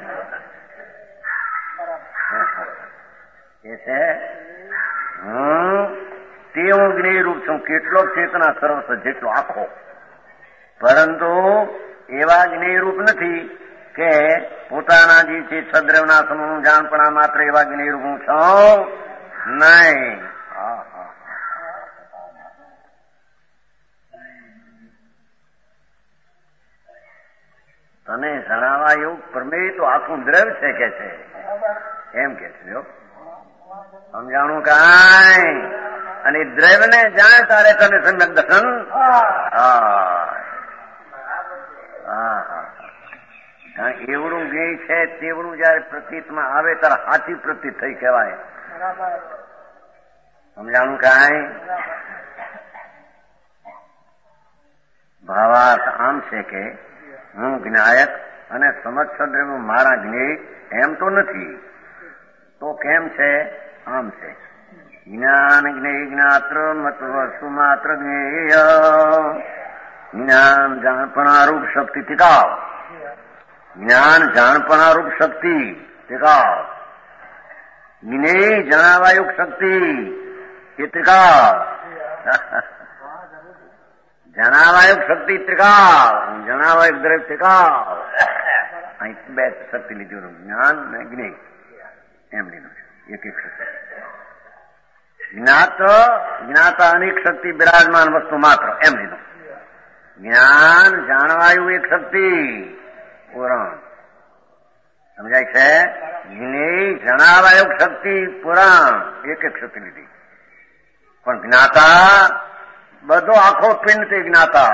એ છે. હું તે હું જ્ઞેય રૂપ છું. કેટલો ચેતના સર્વસ્વ જેટલો આખો, પરંતુ એવા જ્ઞેય રૂપ નથી કે પોતાના જે છે સદ્રવના સમૂહ જાણપણા માત્ર એવા જ્ઞેય રૂપ હું છું નહીં. તને જણાવા એવું પ્રમેય તો આખું દ્રવ્ય છે કે છે એમ કે છે. જો સમજાણું કાંઈ? અને દ્રવ્ય ને જાણ તારે તને સમ્યક દર્શન. કારણ એવડું જ્ઞેય છે તેવડું જયારે પ્રતીતમાં આવે ત્યારે હાથી પ્રતીત થઈ કહેવાય. સમજાણું કાંઈ? ભાવાર્થ આમ છે કે હું જ્ઞાયક અને સમક્ષ દ્રવ્ય મારા જ્ઞેય એમ તો નથી. તો કેમ છે? આમ છે. જ્ઞાન જ્ઞેય જ્ઞાત્ર મત વસ્તુ માત્ર જ્ઞેય. જ્ઞાન જાણપણા રૂપ શક્તિ ટિકાવ. જ્ઞાન જાણપણા રૂપ શક્તિ ટિકાવ. જ્ઞેય જણાવાયુક શક્તિ એ ત્રિકાળ. જણાવાયુક શક્તિ ત્રિકાળ, જણાવાયુક દ્રવ્ય ત્રિકાળ. અહીં બે શક્તિ લીધું, જ્ઞાન ને જ્ઞેય એમ લીધું છે. એક એક શક્તિ. જ્ઞાત જ્ઞાતા અનેક શક્તિ બિરાજમાન વસ્તુ માત્ર એમ લીધું. જ્ઞાન જાણવાયું એક શક્તિ પુરાણ. સમજાય છે? જ્ઞેય જણાવાયુક શક્તિ પુરાણ એક એક શક્તિ લીધી. પણ જ્ઞાતા બધો આખો પિંડ તે જ્ઞાતા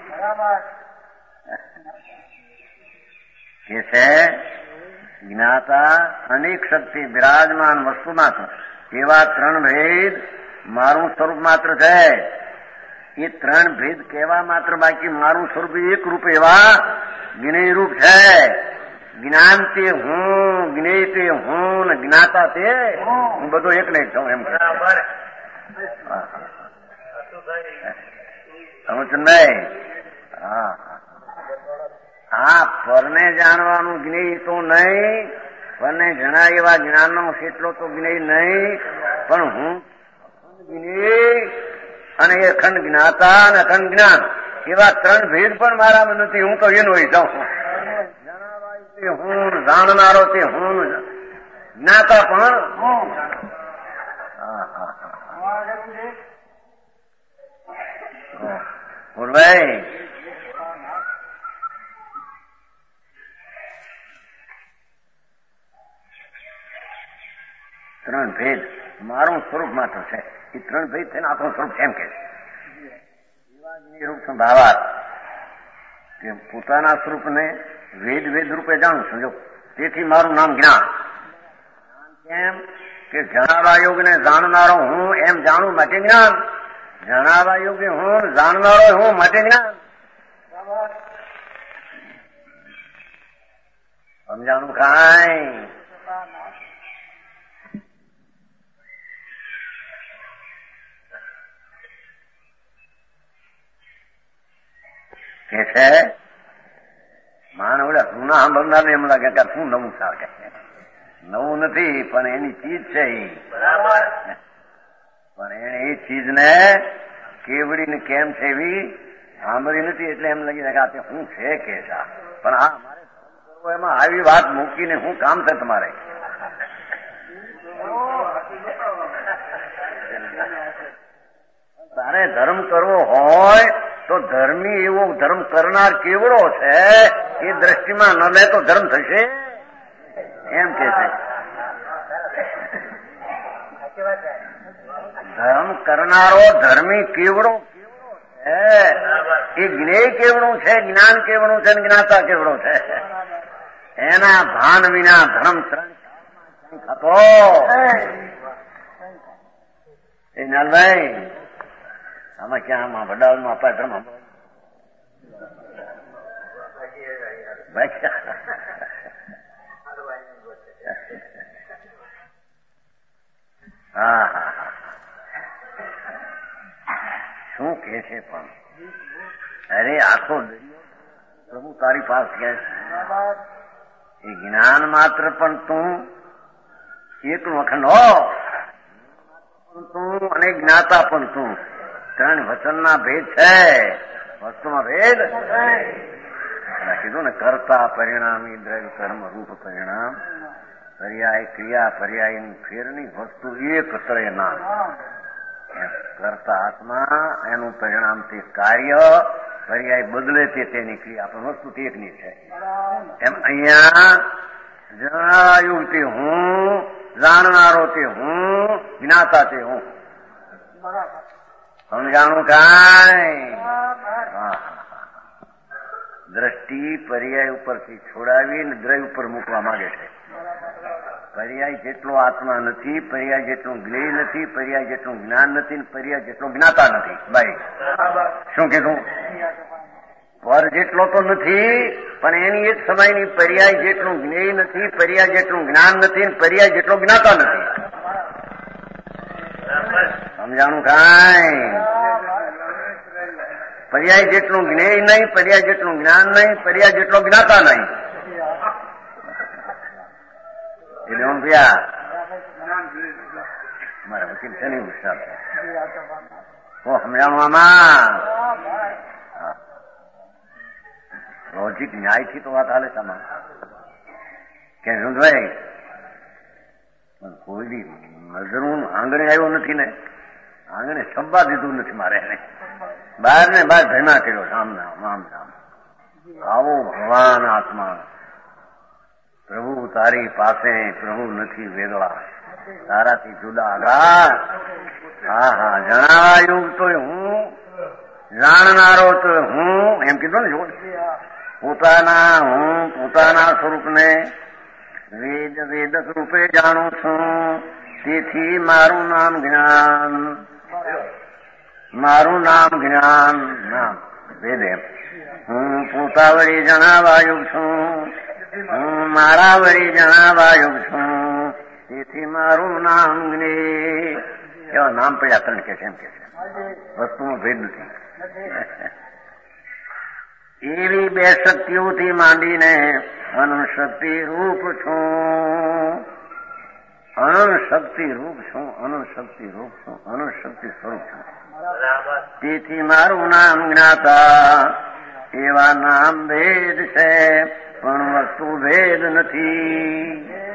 કે છે. જ્ઞાતા અનેક શક્તિ બિરાજમાન વસ્તુ માત્ર એવા ત્રણ ભેદ મારું સ્વરૂપ માત્ર છે. એ ત્રણ ભેદ કહેવા માત્ર બાકી મારું સ્વરૂપ એક રૂપ એવા જ્ઞેય રૂપ છે. જ્ઞાન તે હું, જ્ઞેય તે હું ને જ્ઞાતા તે હું બધો એક ને છું એમ. સમજભાઈ? હા હા પરને જાણવાનું જ્ઞેય તો નહીં, પરને જણાય એવા જ્ઞાનનો કેટલો તો જ્ઞેય નહીં, પણ હું જ્ઞેય અને એ અખંડ જ્ઞાતા અને અખંડ જ્ઞાન એવા ત્રણ ભેદ પણ મારામાં નથી. હું તો એનો જાઉં. જણાવાય તે હું, જાણનારો તે હું, જ્ઞાતા પણ. હા હા ભાઈ ત્રણ ભેદ મારું સ્વરૂપ માત્ર છે. એ ત્રણ ભેદ થઈને આખું સ્વરૂપ એમ કે રૂપ સંભાવા કે પોતાના સ્વરૂપને વેદ વેદ રૂપે જાણું છું. જો તેથી મારું નામ જ્ઞાન. કેમ કે જણાવા યોગને જાણનારો હું એમ જાણું માટે જ્ઞાન. જણાવા યોગ્ય હું, જાણનારો હું માટે જ્ઞાન. સમજાણું કાંઈ? કે છે માનવડે જૂના સાંભળનાર એમ લાગે કે શું નવું સાગે, નવું નથી પણ એની ચીજ છે એ. પણ એને એ ચીજને કેવડીને કેમ છે એવી સાંભળી નથી એટલે એમ લાગી કે આ શું છે કે પણ આ મારે એમાં આવી વાત મૂકીને શું કામ છે તમારે? તારે ધર્મ કરવો હોય તો ધર્મી એવો ધર્મ કરનાર કેવડો છે એ દ્રષ્ટિમાં ન લે તો ધર્મ થશે એમ કે છે. ધર્મ કરનારો ધર્મી કેવડો છે એ જ્ઞેય કેવડું છે, જ્ઞાન કેવડું છે, જ્ઞાતા કેવડો છે. એના ભાન વિના ધર્મ થતો. એ નાલભાઈ આમાં ક્યાં આમાં વડાલમાં આપણા ધર્મ હા હા હા શું કે છે પણ અરે આખો પ્રભુ તારી પાસ ગયા છે એ જ્ઞાન માત્ર પણ તું એકનું અખંડ હો તું અને જ્ઞાતા પણ તું ત્રણ વચનના ભેદ છે, વસ્તુમાં ભેદ કીધું ને. કર્તા પરિણામી દ્રવ્ય કર્મ રૂપ પરિણામ પર્યાય ક્રિયા પર્યાયની ફેરની વસ્તુ એક ત્રય નામ. કરતા આત્મા એનું પરિણામ તે કાર્ય પર્યાય બદલે તે તેની ક્રિયા પણ વસ્તુ તે એકની છે. એમ અહીંયા જણાયું તે હું, જાણનારો તે હું, જ્ઞાતા તે હું. સમજાણું કાંઈ? દ્રષ્ટિ પર્યાય ઉપરથી છોડાવી ને દ્રવ્ય ઉપર મૂકવા માંગે છે. પર્યાય જેટલો આત્મા નથી, પર્યાય જેટલું જ્ઞેય નથી, પર્યાય જેટલું જ્ઞાન નથી, પર્યાય જેટલું જ્ઞાતા નથી. ભાઈ શું કીધું? પર જેટલો તો નથી પણ એની એક સમયની પર્યાય જેટલું જ્ઞેય નથી, પર્યાય જેટલું જ્ઞાન નથી, પર્યાય જેટલો જ્ઞાતા નથી. સમજાણું કાંઈ? પર્યાય જેટલું જ્ઞેય નહીં, પર્યાય જેટલું જ્ઞાન નહીં, પર્યાય જેટલો જ્ઞાતા નહીં. મારા વકીલ છે નહીં હોશિયાર છે. સમજાણું આમાં લોજિક ન્યાયથી તો વાત હાલે તમારે કે ભાઈ કોઈ બી નજરું આંગણે આવ્યો નથી ને, આંગણે સંભા દીધું નથી મારે એને, બહાર ને બહાર ભેમા કર્યો સામના આમ નામ. આવો ભગવાન આત્મા પ્રભુ તારી પાસે, પ્રભુ નથી વેગળા, તારાથી જુદા આગા. હા હા જણાવાયું તો હું, જાણનારો તો હું, એમ કીધું ને. પોતાના હું પોતાના સ્વરૂપને વેદ વેદ સ્વરૂપે જાણું છું, તેથી મારું નામ જ્ઞાન, મારું નામ જ્ઞાન નામ વેદ. એમ હું પોતા વળી જણાવાયું છું, હું મારા વળી જણાવાયું છું, તેથી મારું નામ જ્ઞેય. એવા નામ પડ્યા ત્રણ કે છે એમ કે છે, વસ્તુનો ભેદ નથી. એવી બે શક્તિઓથી માંડીને અનુશક્તિ રૂપ છું, અનુશક્તિ રૂપ છું, અનુશક્તિ રૂપ છું, અનુશક્તિ સ્વરૂપ છું. તેથી મારું નામ જ્ઞાતા. એવા નામ ભેદ છે પણ વસ્તુ ભેદ નથી.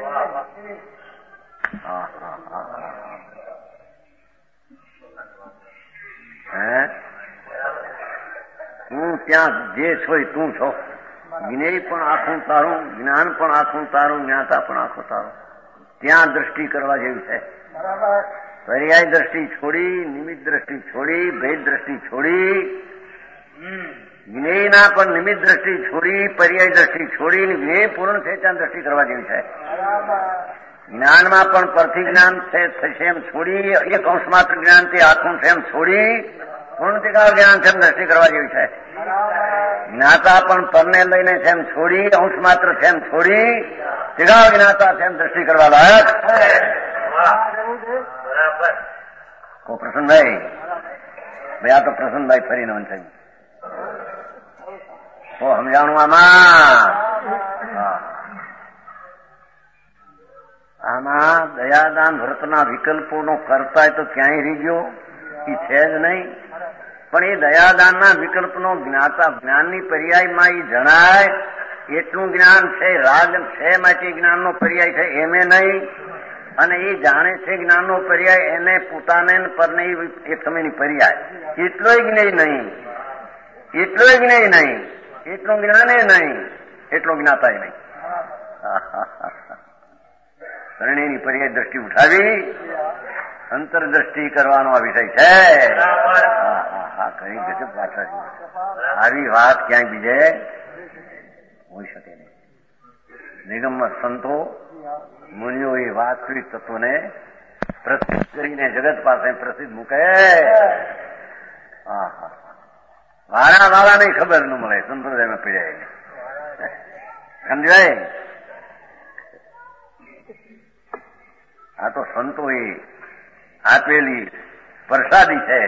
હે તું ત્યાં જે છો તું છો. જ્ઞેય પણ આખું તારું, જ્ઞાન પણ આખું તારું, જ્ઞાતા પણ આખું તારું. ત્યાં દ્રષ્ટિ કરવા જેવી છે. પર્યાય દ્રષ્ટિ છોડી, નિમિત્ત દ્રષ્ટિ છોડી, ભેદ દ્રષ્ટિ છોડી, જ્ઞેયના પણ નિમિત્ત દ્રષ્ટિ છોડી, પર્યાય દ્રષ્ટિ છોડી, જ્ઞેય પૂર્ણ છે ત્યાં દ્રષ્ટિ કરવા જેવી છે. જ્ઞાનમાં પણ પરથી જ્ઞાન છે થશે એમ છોડી, એક અંશ માત્ર જ્ઞાન તે આખું છે એમ છોડી, પૂર્ણ ટીકા જ્ઞાન છે દ્રષ્ટિ કરવા જેવી છે. જ્ઞાતા પણ પરને લઈને છે એમ છોડી, અંશ માત્ર છે એમ છોડી, ટીકા જ્ઞાતા છે એમ દ્રષ્ટિ કરવા લાયક. કો પ્રસન્નભાઈ ભાઈ આ તો પ્રસન્નભાઈ ફરીને વંચાયું તો સમજાણું આમાં. આમાં દયાદાન વ્રતના વિકલ્પોનો કરતા તો ક્યાંય રહી ગયો એ છે જ નહીં. પણ એ દયાદાનના વિકલ્પનો જ્ઞાતા જ્ઞાનની પર્યાયમાં એ જણાય એટલું જ્ઞાન છે. રાગ છે માટે જ્ઞાનનો પર્યાય છે એમે નહીં. અને એ જાણે છે જ્ઞાનનો પર્યાય એને પોતાને પરને એક સમયની પર્યાય. એટલોય જ્ઞેય નહીં, એટલોય જ્ઞેય નહીં, એટલું જ્ઞાને નહીં, એટલો જ્ઞાતાય નહીં. ત્રણેયની પર્યાય દ્રષ્ટિ ઉઠાવી અંતરદ્રષ્ટિ કરવાનો આ વિષય છે. હા કઈ ગજબ પાછળ આવી વાત ક્યાંય બીજે હોઈ શકે નહીં. નિગમત સંતો મુનિઓ એ વાસ્તવિક તત્વોને પ્રસિદ્ધ કરીને જગત પાસે પ્રસિદ્ધ મૂકે. હા હા વાળા વાળા નહીં ખબર ન મળે સંપ્રદાયમાં પીડાય સમજાય. આ તો સંતો એ આપેલી પ્રસાદી છે.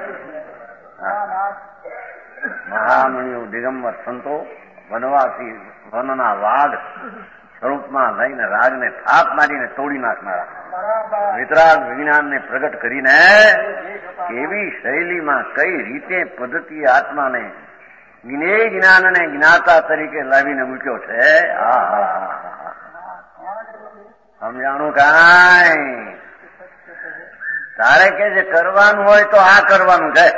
મહામુનિઓ દિગંબર સંતો વનવાસી વનના વાઘ સ્વરૂપમાં લઈને રાજને થાપ મારીને તોડી નાખનારા વિતરાગ વિજ્ઞાનને પ્રગટ કરીને કેવી શૈલીમાં કઈ રીતે પદ્ધતિ આત્માને જ્ઞેય જ્ઞાનને જ્ઞાતા તરીકે લાવીને મૂક્યો છે. હા હા હા સમજાણું કાંઈ. તારે કે જે કરવાનું હોય તો આ કરવાનું છે.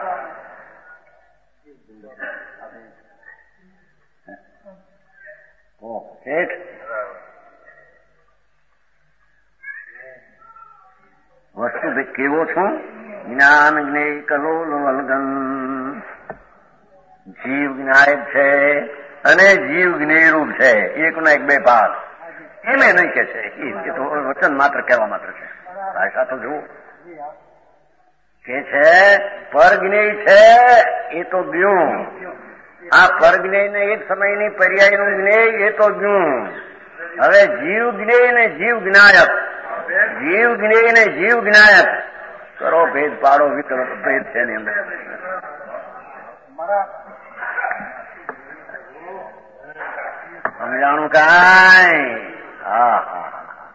વસ્તુ કેવો છું? જ્ઞાન જ્ઞેય કલોલ વલગન. જીવ જ્ઞાયક છે અને જીવ જ્ઞેયરૂપ છે. એકનો એક બે ભાગ એમે નહીં કે છે. એ તો વચન માત્ર કહેવા માત્ર છે. ભાષા તો જુઓ કે છે પરજ્ઞેય છે એ તો દ્યું. આ પરજ્ઞેય ને એક સમયની પર્યાયનું જ્ઞેય એ તો દ્યું. હવે જીવ જ્ઞેય ને જીવ જ્ઞાયક, જીવ જ્ઞેય ને જીવ જ્ઞાયક કરો ભેદ પાડો. વિકલ્પ ભેદ છે એની અંદર. સમજાણું કાંઈ. હા હા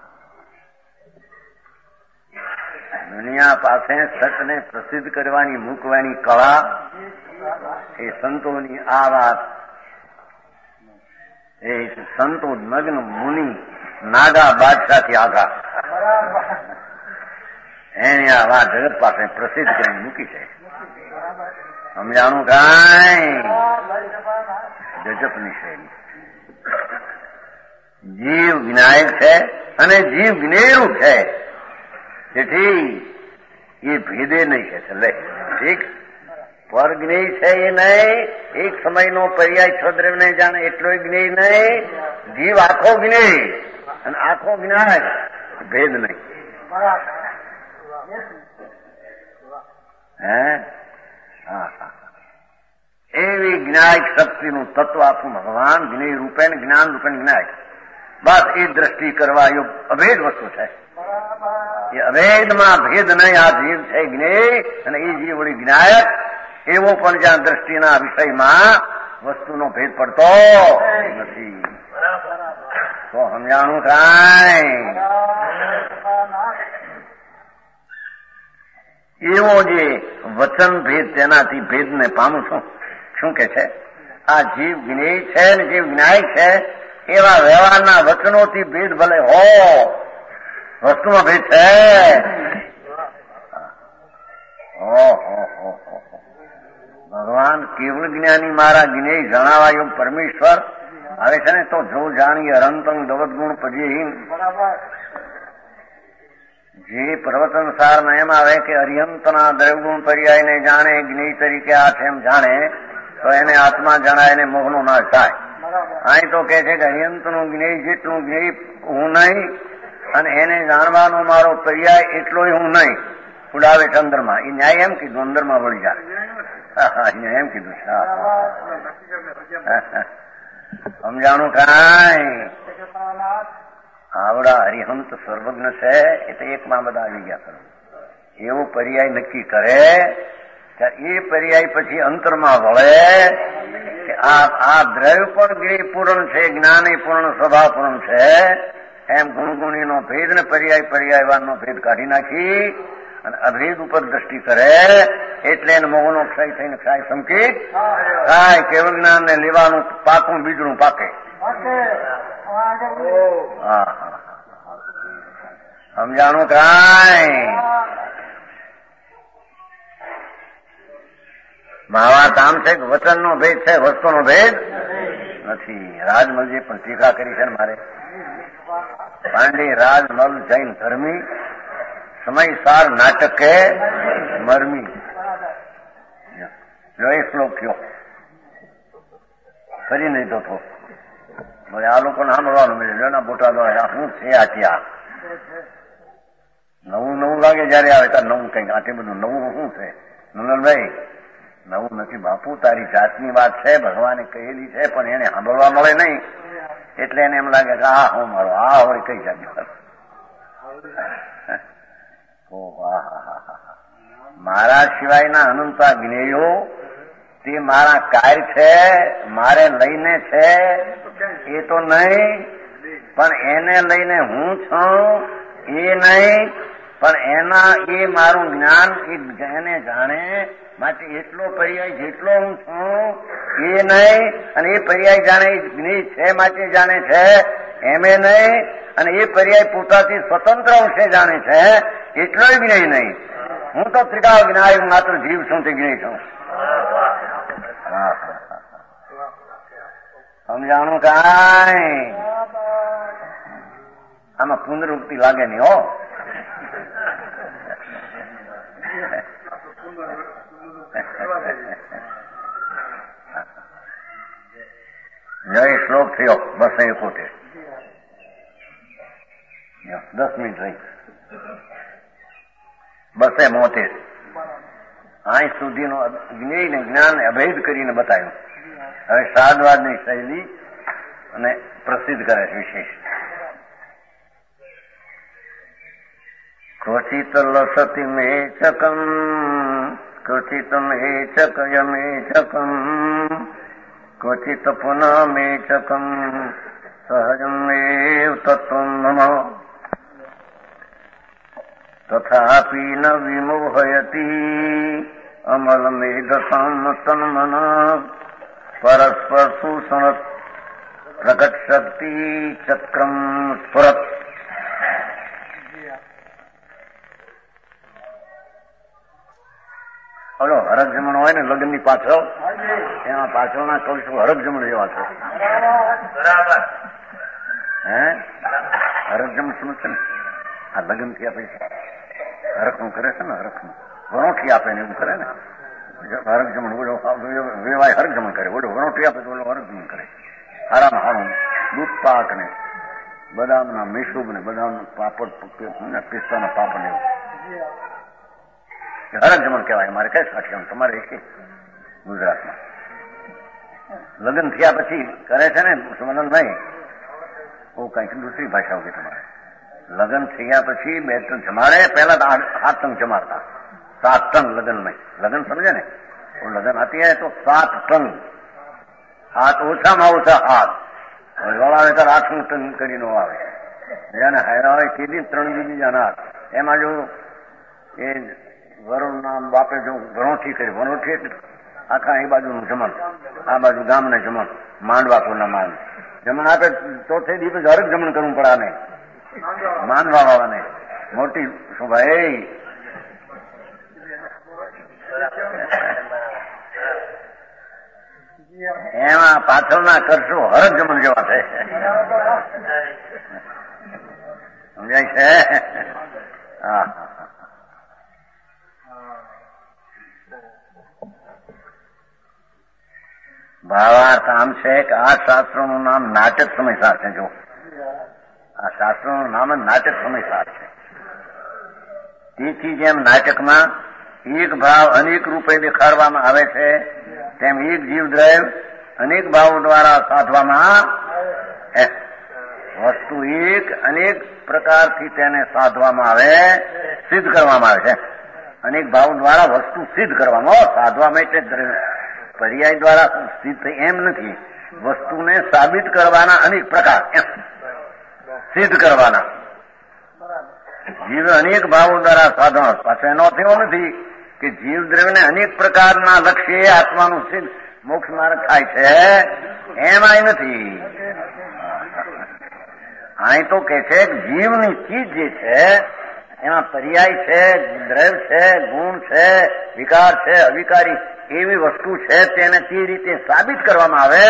દુનિયા પાસે સતને પ્રસિદ્ધ કરવાની મૂકવાની કળા એ સંતોની આ વાત એ સંતો મગ્ન મુનિ નાગા બાદશાહથી આઘા એને આ વાત જગત પાસે પ્રસિદ્ધ કરીને મૂકી છે. સમજાણું કાંઈ. ગજબની શૈલી. જીવ જ્ઞાયક છે અને જીવ જ્ઞેયરૂપ છે. તેથી એ ભેદે નહીં કે છે. લે ઠીક પર જ્ઞેય છે એ નહીં. એક સમયનો પર્યાય છદ્રવ નહીં જાણે એટલો જ્ઞેય નહીં. જીવ આખો જ્ઞેય અને આખો જ્ઞાયક ભેદ નહીં. હે હા હા એવી જ્ઞાયક શક્તિનું તત્વ આપું ભગવાન જ્ઞેય રૂપે જ્ઞાન રૂપે જ્ઞાયક. બસ એ દ્રષ્ટિ કરવા એ અભેદ વસ્તુ છે. એ અભેદમાં ભેદ નહીં. આ જીવ છે જ્ઞેય અને એ જીવ વળી જ્ઞાયક. એવો પણ જ્યાં દ્રષ્ટિના વિષયમાં વસ્તુનો ભેદ પડતો નથી. તો સમજાણું કાંઈ. એવો જે વચન ભેદ તેનાથી ભેદને પામું છું. શું કે છે? આ જીવ જ્ઞેય છે ને જીવ જ્ઞાયક છે એવા વ્યવહારના વચનોથી ભેદ ભલે હો, વસ્તુમાં ભેદ છે. ભગવાન કેવળ જ્ઞાની મારા જ્ઞેય જણાવા યોગ પરમેશ્વર આવે છે ને તો જો જાણીએ અનંતંગ દવત ગુણ પજીહીન. જે પ્રવચનસારમાં એમ આવે કે અરિહંતના દ્રવગુણ પર્યાયને જાણે જ્ઞેય તરીકે આ છે એમ જાણે તો એને આત્મા જણાય એને મોહનો નાશ થાય. અહીં તો કે છે કે અરિહંતનું જ્ઞેય જેટલું જ્ઞેય હું નહીં અને એને જાણવાનો મારો પર્યાય એટલોય હું નહીં. ઉડાવે છે અંદરમાં. એ ન્યાય એમ કીધું અંદરમાં વળી જાય. ન્યાય એમ કીધું સમજાણું કાંઈ. આવડા હરિહંત સર્વજ્ઞ છે એ તો એકમાં બધા આવી ગયા ખરું. એવો પર્યાય નક્કી કરે ત્યારે એ પર્યાય પછી અંતરમાં વળે કે આ આ દ્રવ્ય પણ જ્ઞેય પૂર્ણ છે, જ્ઞાની પૂર્ણ, સ્વભાવ પૂર્ણ છે. એમ ગુણગુણીનો ભેદ ને પર્યાય પર્યાયવાનનો ભેદ કાઢી નાખી અને અભેદ ઉપર દ્રષ્ટિ કરે એટલે એને મોહનો ક્ષય થઈને ક્ષય સંકેત થાય. કેવળ જ્ઞાન ને લેવાનું પાકું બીજનું પાકે. હા સમજાણું કાંઈ. મહાવાર્ત આમ છે કે વચનનો ભેદ છે, વસ્તુનો ભેદ નથી. રાજમલજી પણ ટીકા કરી છે ને મારે. પાંડી રાજમલ જૈન ધર્મી, સમયસાર નાટકે મરમી. જો એ શ્લોક કયો કરી નહીં તો આ લોકોને સાંભળવાનું મળે. ના બોટા દ્વારા શું છે આ ત્યાં નવું નવું લાગે જયારે આવે ત્યારે નવું કઈક આટલું બધું નવું શું છે? નંદનભાઈ નવું નથી બાપુ, તારી જાતની વાત છે, ભગવાને કહેલી છે, પણ એને સાંભળવા મળે નહીં એટલે એને એમ લાગે કે આ હું મારો આ હોય કઈ જાત. મારા સિવાયના અનંતા જ્ઞેયો તે મારા કાર્ય છે, મારે લઈને છે એ તો નહીં, પણ એને લઈને હું છું એ નહીં, પણ એના એ મારું જ્ઞાન એને જાણે માટે એટલો પર્યાય જેટલો હું છું એ નહીં, અને એ પર્યાય જાણે એ જ્ઞેય છે માટે જાણે છે એમે નહીં, અને એ પર્યાય પોતાથી સ્વતંત્ર અંશે જાણે છે એટલો જ્ઞેય નહીં. હું તો ત્રિકાળ જ્ઞાય માત્ર જીવ છું તે જ્ઞેય છું. સમજાણું કાંઈ. આમાં પુનરુક્તિ લાગે નહીં હો. જય શ્લોક થયો બસો એકોતેર. દસ મિનિટ રહી. બસે મોતેર. અહીં સુધીનો જ્ઞેય ને જ્ઞાન અભેદ કરીને બતાવ્યું. હવે સાદવાદની શૈલી અને પ્રસિદ્ધ કરે છે વિશેષ. ક્વચિત લસતિ મેચકમ ક્વચિત મેચકયમેચકમ ક્વચિત પુનઃ મેચકમ સહજમેવ તત્વં મમ તથાપી ન વિમોહયતી અમલમેધસામ તન્મન પરસ્પર સુસનત પ્રગટ શક્તિ ચક્રમ સ્ફુરત. હલો હરક જમણ હોય ને લગ્ન ની પાછળ, એમાં પાછળના કવિ શું હરક જમણ જેવા છે. બરાબર હે હરક જમણ શું છે ને આ લગ્ન થી આપે છે હરખનું કરે છે ને, હરખનું વરોઠી આપે ને એવું કરે ને. હરક જમણ વેવાય હરક જમણ કરે, ઓડો વરોઠી આપે તો ઓલો હરક જમણ કરે. હારામાં હારું દૂધ પાક ને બદામના મિશ્રુબ ને બદામ પાપડ પિસ્તાના પાપડ એવું હરક જમણ કહેવાય. મારે કઈ સાક્ષી તમારે એક ગુજરાતમાં લગ્ન થયા પછી કરે છે ને સુમનંદભાઈ, બહુ કઈક દૂસરી ભાષા હોગી તમારે. લગ્ન થયા પછી બે ત્રણ જમાડે, પહેલા સાત ટંગ જમાડતા, સાત ટંગ લગ્ન નહીં. લગ્ન સમજે ને લગ્ન આતી હે તો સાત ટંગ, હાથ ઓછામાં ઓછા હાથ વળાવે ત્યારે આઠમું ટંગ કરીને આવે. જેને હાયરા હોય તેથી ત્રણ બીજી અનાર. એમાં જો એ વરુણ નામ બાપે જો વરોઠી કરી, વરોઠી એટલે આખા એ બાજુનું જમણ, આ બાજુ ગામને જમણ, માંડવાપુરના માંડ જમણ આપે. ચોથે દિવસે હરક જમણ કરવું પડે નહીં માનવા વાળાને. મોટી શું ભાઈ એમાં પાછળના કરશો હરક જમણ જેવા છે. સમજાય છે? હા ભાવાર્થ આમ છે કે આ શાસ્ત્રોનું નામ નાટક સમયસાર છે. જો આ શાસ્ત્રોનું નામ નાટક સમયસાર છે. તેથી જેમ નાટકમાં એક ભાવ અનેક રૂપે દેખાડવામાં આવે છે તેમ એક જીવદ્રવ્ય અનેક ભાવો દ્વારા સાધવામાં વસ્તુ એક અનેક પ્રકારથી તેને સાધવામાં આવે સિદ્ધ કરવામાં આવે છે. અનેક ભાવ દ્વારા વસ્તુ સિદ્ધ કરવામાં સાધવામાં એટલે પર્યાય દ્વારા સિદ્ધ એમ નથી, વસ્તુને સાબિત કરવાના અનેક પ્રકાર સિદ્ધ કરવાના. જીવ અનેક ભાવો દ્વારા સાધવા પાછો એનો થયો નથી કે જીવ દ્રવ્યને અનેક પ્રકારના લક્ષ્ય આત્માનું સિદ્ધ મોક્ષ માર્ગ થાય છે એમાંય નથી. અહીં તો કે છે જીવની ચીજ જે છે એમાં પર્યાય છે, દ્રવ્ય છે, ગુણ છે, વિકાર છે, અવિકારી એવી વસ્તુ છે તેને તે રીતે સાબિત કરવામાં આવે.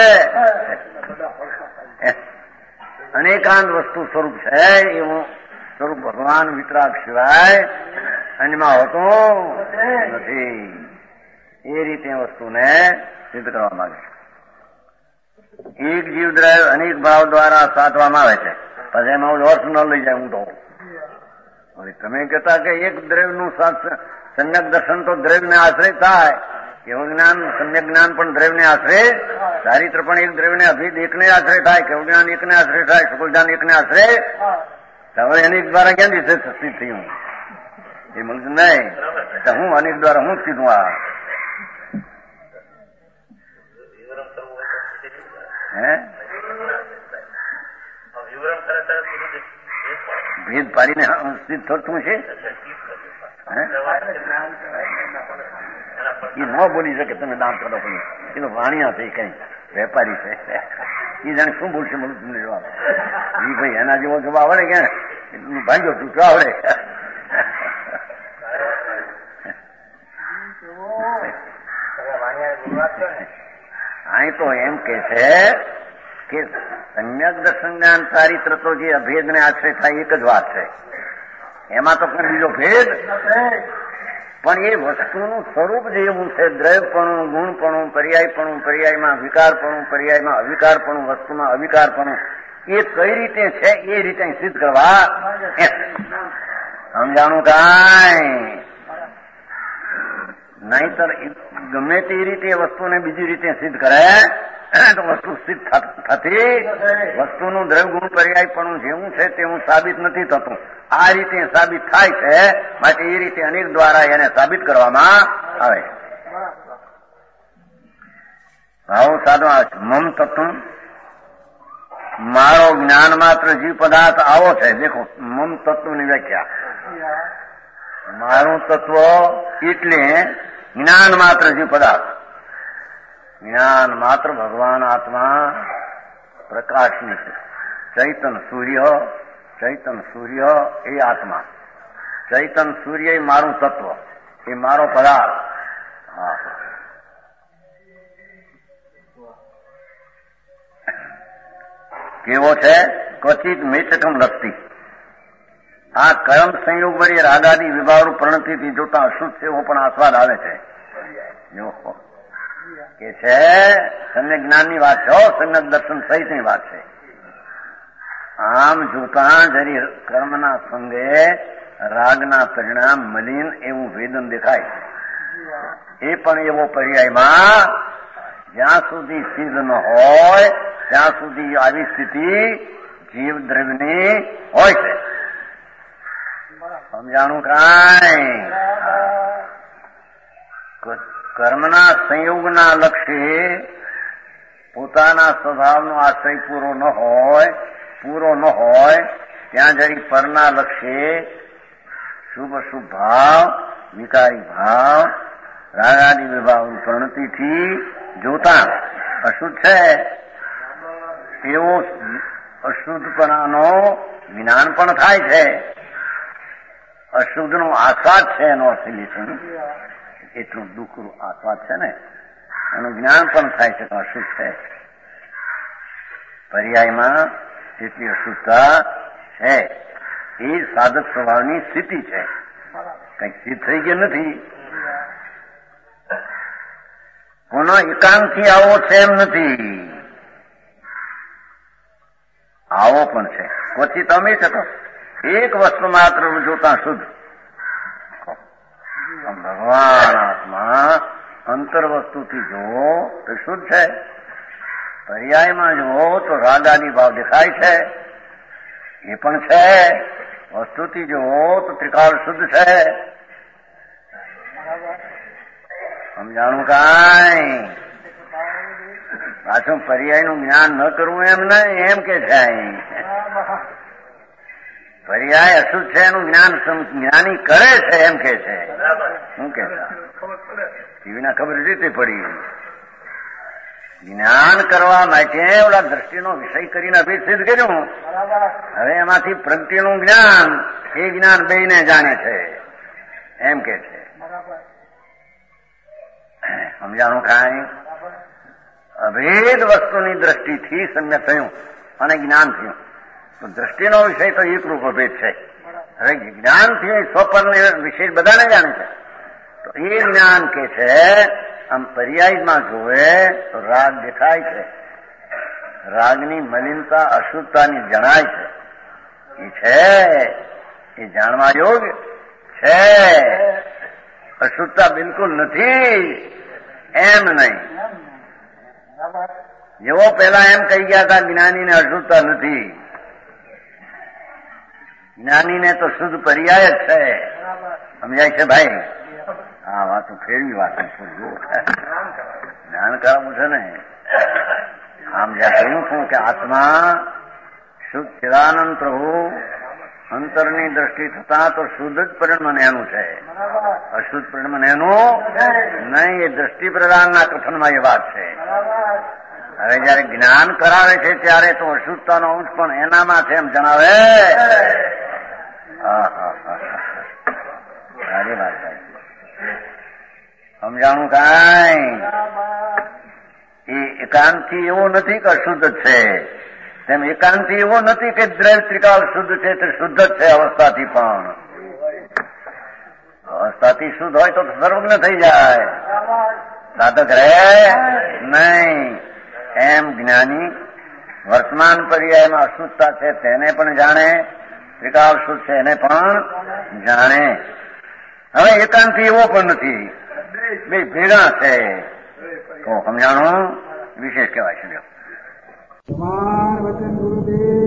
અનેકાંત વસ્તુ સ્વરૂપ છે એવું સ્વરૂપ ભગવાન વિતરાગ સિવાય અન્યમાં હોતું નથી. એ રીતે વસ્તુને સિદ્ધ કરવા માંગે છે. એક જીવ દ્રવ્ય અનેક ભાવ દ્વારા સાધવામાં આવે છે. પછી એમાં અર્થ ન લઈ જાય. હું તો તમે કહેતા કે એક દ્રવ્યનું સમ્યક દર્શન તો દ્રવ્યને આશ્રય થાય, કેવું જ્ઞાન સમ્યક જ્ઞાન પણ દ્રવ્યને આશ્રય, ચારિત્ર પણ એક દ્રવ્યને અભિદ એકને આશ્રય થાય, કેવું જ્ઞાન એકને આશ્રય થાય, સકુલ જ્ઞાન એકને આશ્રય. હવે અનેક દ્વારા ક્યાં દિવસે સિદ્ધ થયું એ મળતું નહીં. હું અનેક દ્વારા હું સીધું આ હે ભેદ પાડીને સિદ્ધ થતું છે. એ ન બોલી શકે તમે દાન કરો પણ એ તો વાણિયા છે, કઈ વેપારી છે. એ જાણે શું બોલશે મને તમને જવાબ એ ભાઈ એના જેવો જવાબ આવડે ક્યાં ભાંજો તૂટો આવડે. અહીં તો એમ કે છે કે સમ્યક દર્શન જ્ઞાન ચારિત્ર તો જે અભેદને આશ્રય થાય એક જ વાત છે, એમાં તો કોઈ બીજો ભેદ. પણ એ વસ્તુનું સ્વરૂપ જે એવું છે, દ્રવ્યપણું, ગુણપણું, પર્યાયપણું, પર્યાયમાં વિકારપણું, પર્યાયમાં અવિકારપણું, વસ્તુમાં અવિકારપણું, એ કઈ રીતે છે એ રીતે સિદ્ધ કરવા સમજાણું કાંઈ નહીતર ગમે તે રીતે વસ્તુને બીજી રીતે સિદ્ધ કરે તો વસ્તુ સિદ્ધ થતી. વસ્તુનું દ્રવ્ય ગુણ પર્યાયપણું જેવું છે તેવું સાબિત નથી થતું. આ રીતે સાબિત થાય છે, માટે એ રીતે અનેક દ્વારા એને સાબિત કરવામાં આવે. ભાવ સાધવા મમ તત્વ મારો જ્ઞાન માત્ર જીવ પદાર્થ આવો છે. દેખો મમ તત્વની વ્યાખ્યા, મારું તત્વ એટલે જ્ઞાન માત્ર જીવ પદાર્થ. જ્ઞાન માત્ર ભગવાન આત્મા પ્રકાશની છે. ચૈતન સૂર્ય, ચૈતન સૂર્ય એ આત્મા, ચૈતન સૂર્ય એ મારું તત્વ, એ મારો પદાર્થ. હા, કેવો છે? ક્વચિત મેચકમ લપતી. આ કર્મ સંયોગ વળી રાગાદી વિભાવરૂપ પ્રણતિથી જોતા અશુદ્ધ છે એવો પણ આસ્વાદ આવે છે. કે છે સમ્યક જ્ઞાનની વાત છે, સમ્યક દર્શન સહિતની વાત છે. આમ જોતા જરી કર્મના સંગે રાગના પરિણામ મલિન એવું વેદન દેખાય. એ પણ એવો પર્યાયમાં જ્યાં સુધી સિદ્ધ ન હોય ત્યાં સુધી આવી સ્થિતિ જીવ દ્રવ્યની હોય છે. સમજાણું કાંઈ? કર્મના સંયોગના લક્ષ્ય પોતાના સ્વભાવનો આશ્રય પૂરો ન હોય પૂરો ન હોય ત્યાં જરી પરના લક્ષ્ય શુભ અશુભ ભાવ, વિકારી ભાવ, રાગાદી વિભાવ પ્રણતિથી જોતા અશુદ્ધ છે એવો અશુદ્ધપણાનો જ્ઞાન પણ થાય છે. અશુદ્ધનો આસ્વાદ છે એનો અસલી એટલું દુઃખનું આસ્વાદ છે ને, એનું જ્ઞાન પણ થાય છે કે અશુદ્ધ છે. પર્યાયમાં જેટલી અશુદ્ધતા છે એ સાધક સ્વભાવની સ્થિતિ છે, કઈક સિદ્ધ થઈ ગયું નથી. કોનો એકાંતથી આવો છે એમ નથી, આવો પણ છે. ક્વચિત અમે છતો એક વસ્તુ માત્ર જોતા શુદ્ધ, ભગવાન આત્મા અંતર વસ્તુથી જુઓ તો શુદ્ધ છે, પર્યાયમાં જુઓ તો રાગાદી ભાવ દેખાય છે, એ પણ છે. વસ્તુથી જુઓ તો ત્રિકાળ શુદ્ધ છે. સમજાણું કાંઈ? પાછું પર્યાયનું જ્ઞાન ન કરવું એમ નહીં, એમ કે છે. પર્યાય અશુદ્ધ છે એનું જ્ઞાન જ્ઞાની કરે છે એમ કે છે. શું કે ટીવીના ખબર રીતે પડી. જ્ઞાન કરવા માટે ઓલા દ્રષ્ટિનો વિષય કરીને અભિસિદ્ધ કર્યું. હવે એમાંથી પ્રગતિનું જ્ઞાન એ જ્ઞાન બેયને જાણે છે એમ કે છે. સમજાણું કાંઈ? અભેદ વસ્તુની દ્રષ્ટિથી સમ્યક થયું અને જ્ઞાન થયું તો દ્રષ્ટિનો વિષય તો એકરૂપ અભેદ છે. હવે જ્ઞાનથી સ્વપરને વિશેષ બધાને જાણે છે તો એ જ્ઞાન કે છે આમ પર્યાયમાં જોવે તો રાગ દેખાય છે, રાગની મલિનતા અશુદ્ધતાની જણાય છે. એ છે એ જાણવા યોગ્ય છે. અશુદ્ધતા બિલકુલ નથી એમ નહીં. જેવો પેલા એમ કહી ગયા હતા જ્ઞાનીને અશુદ્ધતા નથી, જ્ઞાનીને તો શુદ્ધ પર્યાય જ છે. સમજાય છે ભાઈ? હા, વાતો ફેરવી વાત જ્ઞાન કરાવવું છે ને. આમ જ્યાં કહ્યું છું કે આત્મા શુદ્ધ ચિદાનંદ પ્રભુ અંતરની દ્રષ્ટિ થતા તો શુદ્ધ જ પરિણમન એનું છે, અશુદ્ધ પરિણમન એનું નહીં. એ દ્રષ્ટિ પ્રદાનના કથનમાં એ વાત છે. હવે જયારે જ્ઞાન કરાવે છે ત્યારે તો અશુદ્ધતાનો અંશ પણ એનામાં છે એમ જણાવે. સારી વાત થાય. સમજાણું કાંઈ? એ એકાંતથી એવો નથી કે અશુદ્ધ જ છે, તેમ એકાંતથી એવો નથી કે દ્રવ્ય ત્રિકાળ શુદ્ધ છે તે શુદ્ધ જ છે અવસ્થાથી. પણ અવસ્થાથી શુદ્ધ હોય તો સર્વજ્ઞ થઈ જાય, સાધક રહે નહીં. એમ જ્ઞાની વર્તમાન પર્યાયમાં અશુદ્ધતા છે તેને પણ જાણે, ત્રિકાળ શુદ્ધ છે એને પણ જાણે. હવે એકાંતથી એવો પણ નથી, બે ભેગા છે તો સમજાણું વિશેષ કહેવાય છે. વચન ગુરુદેવ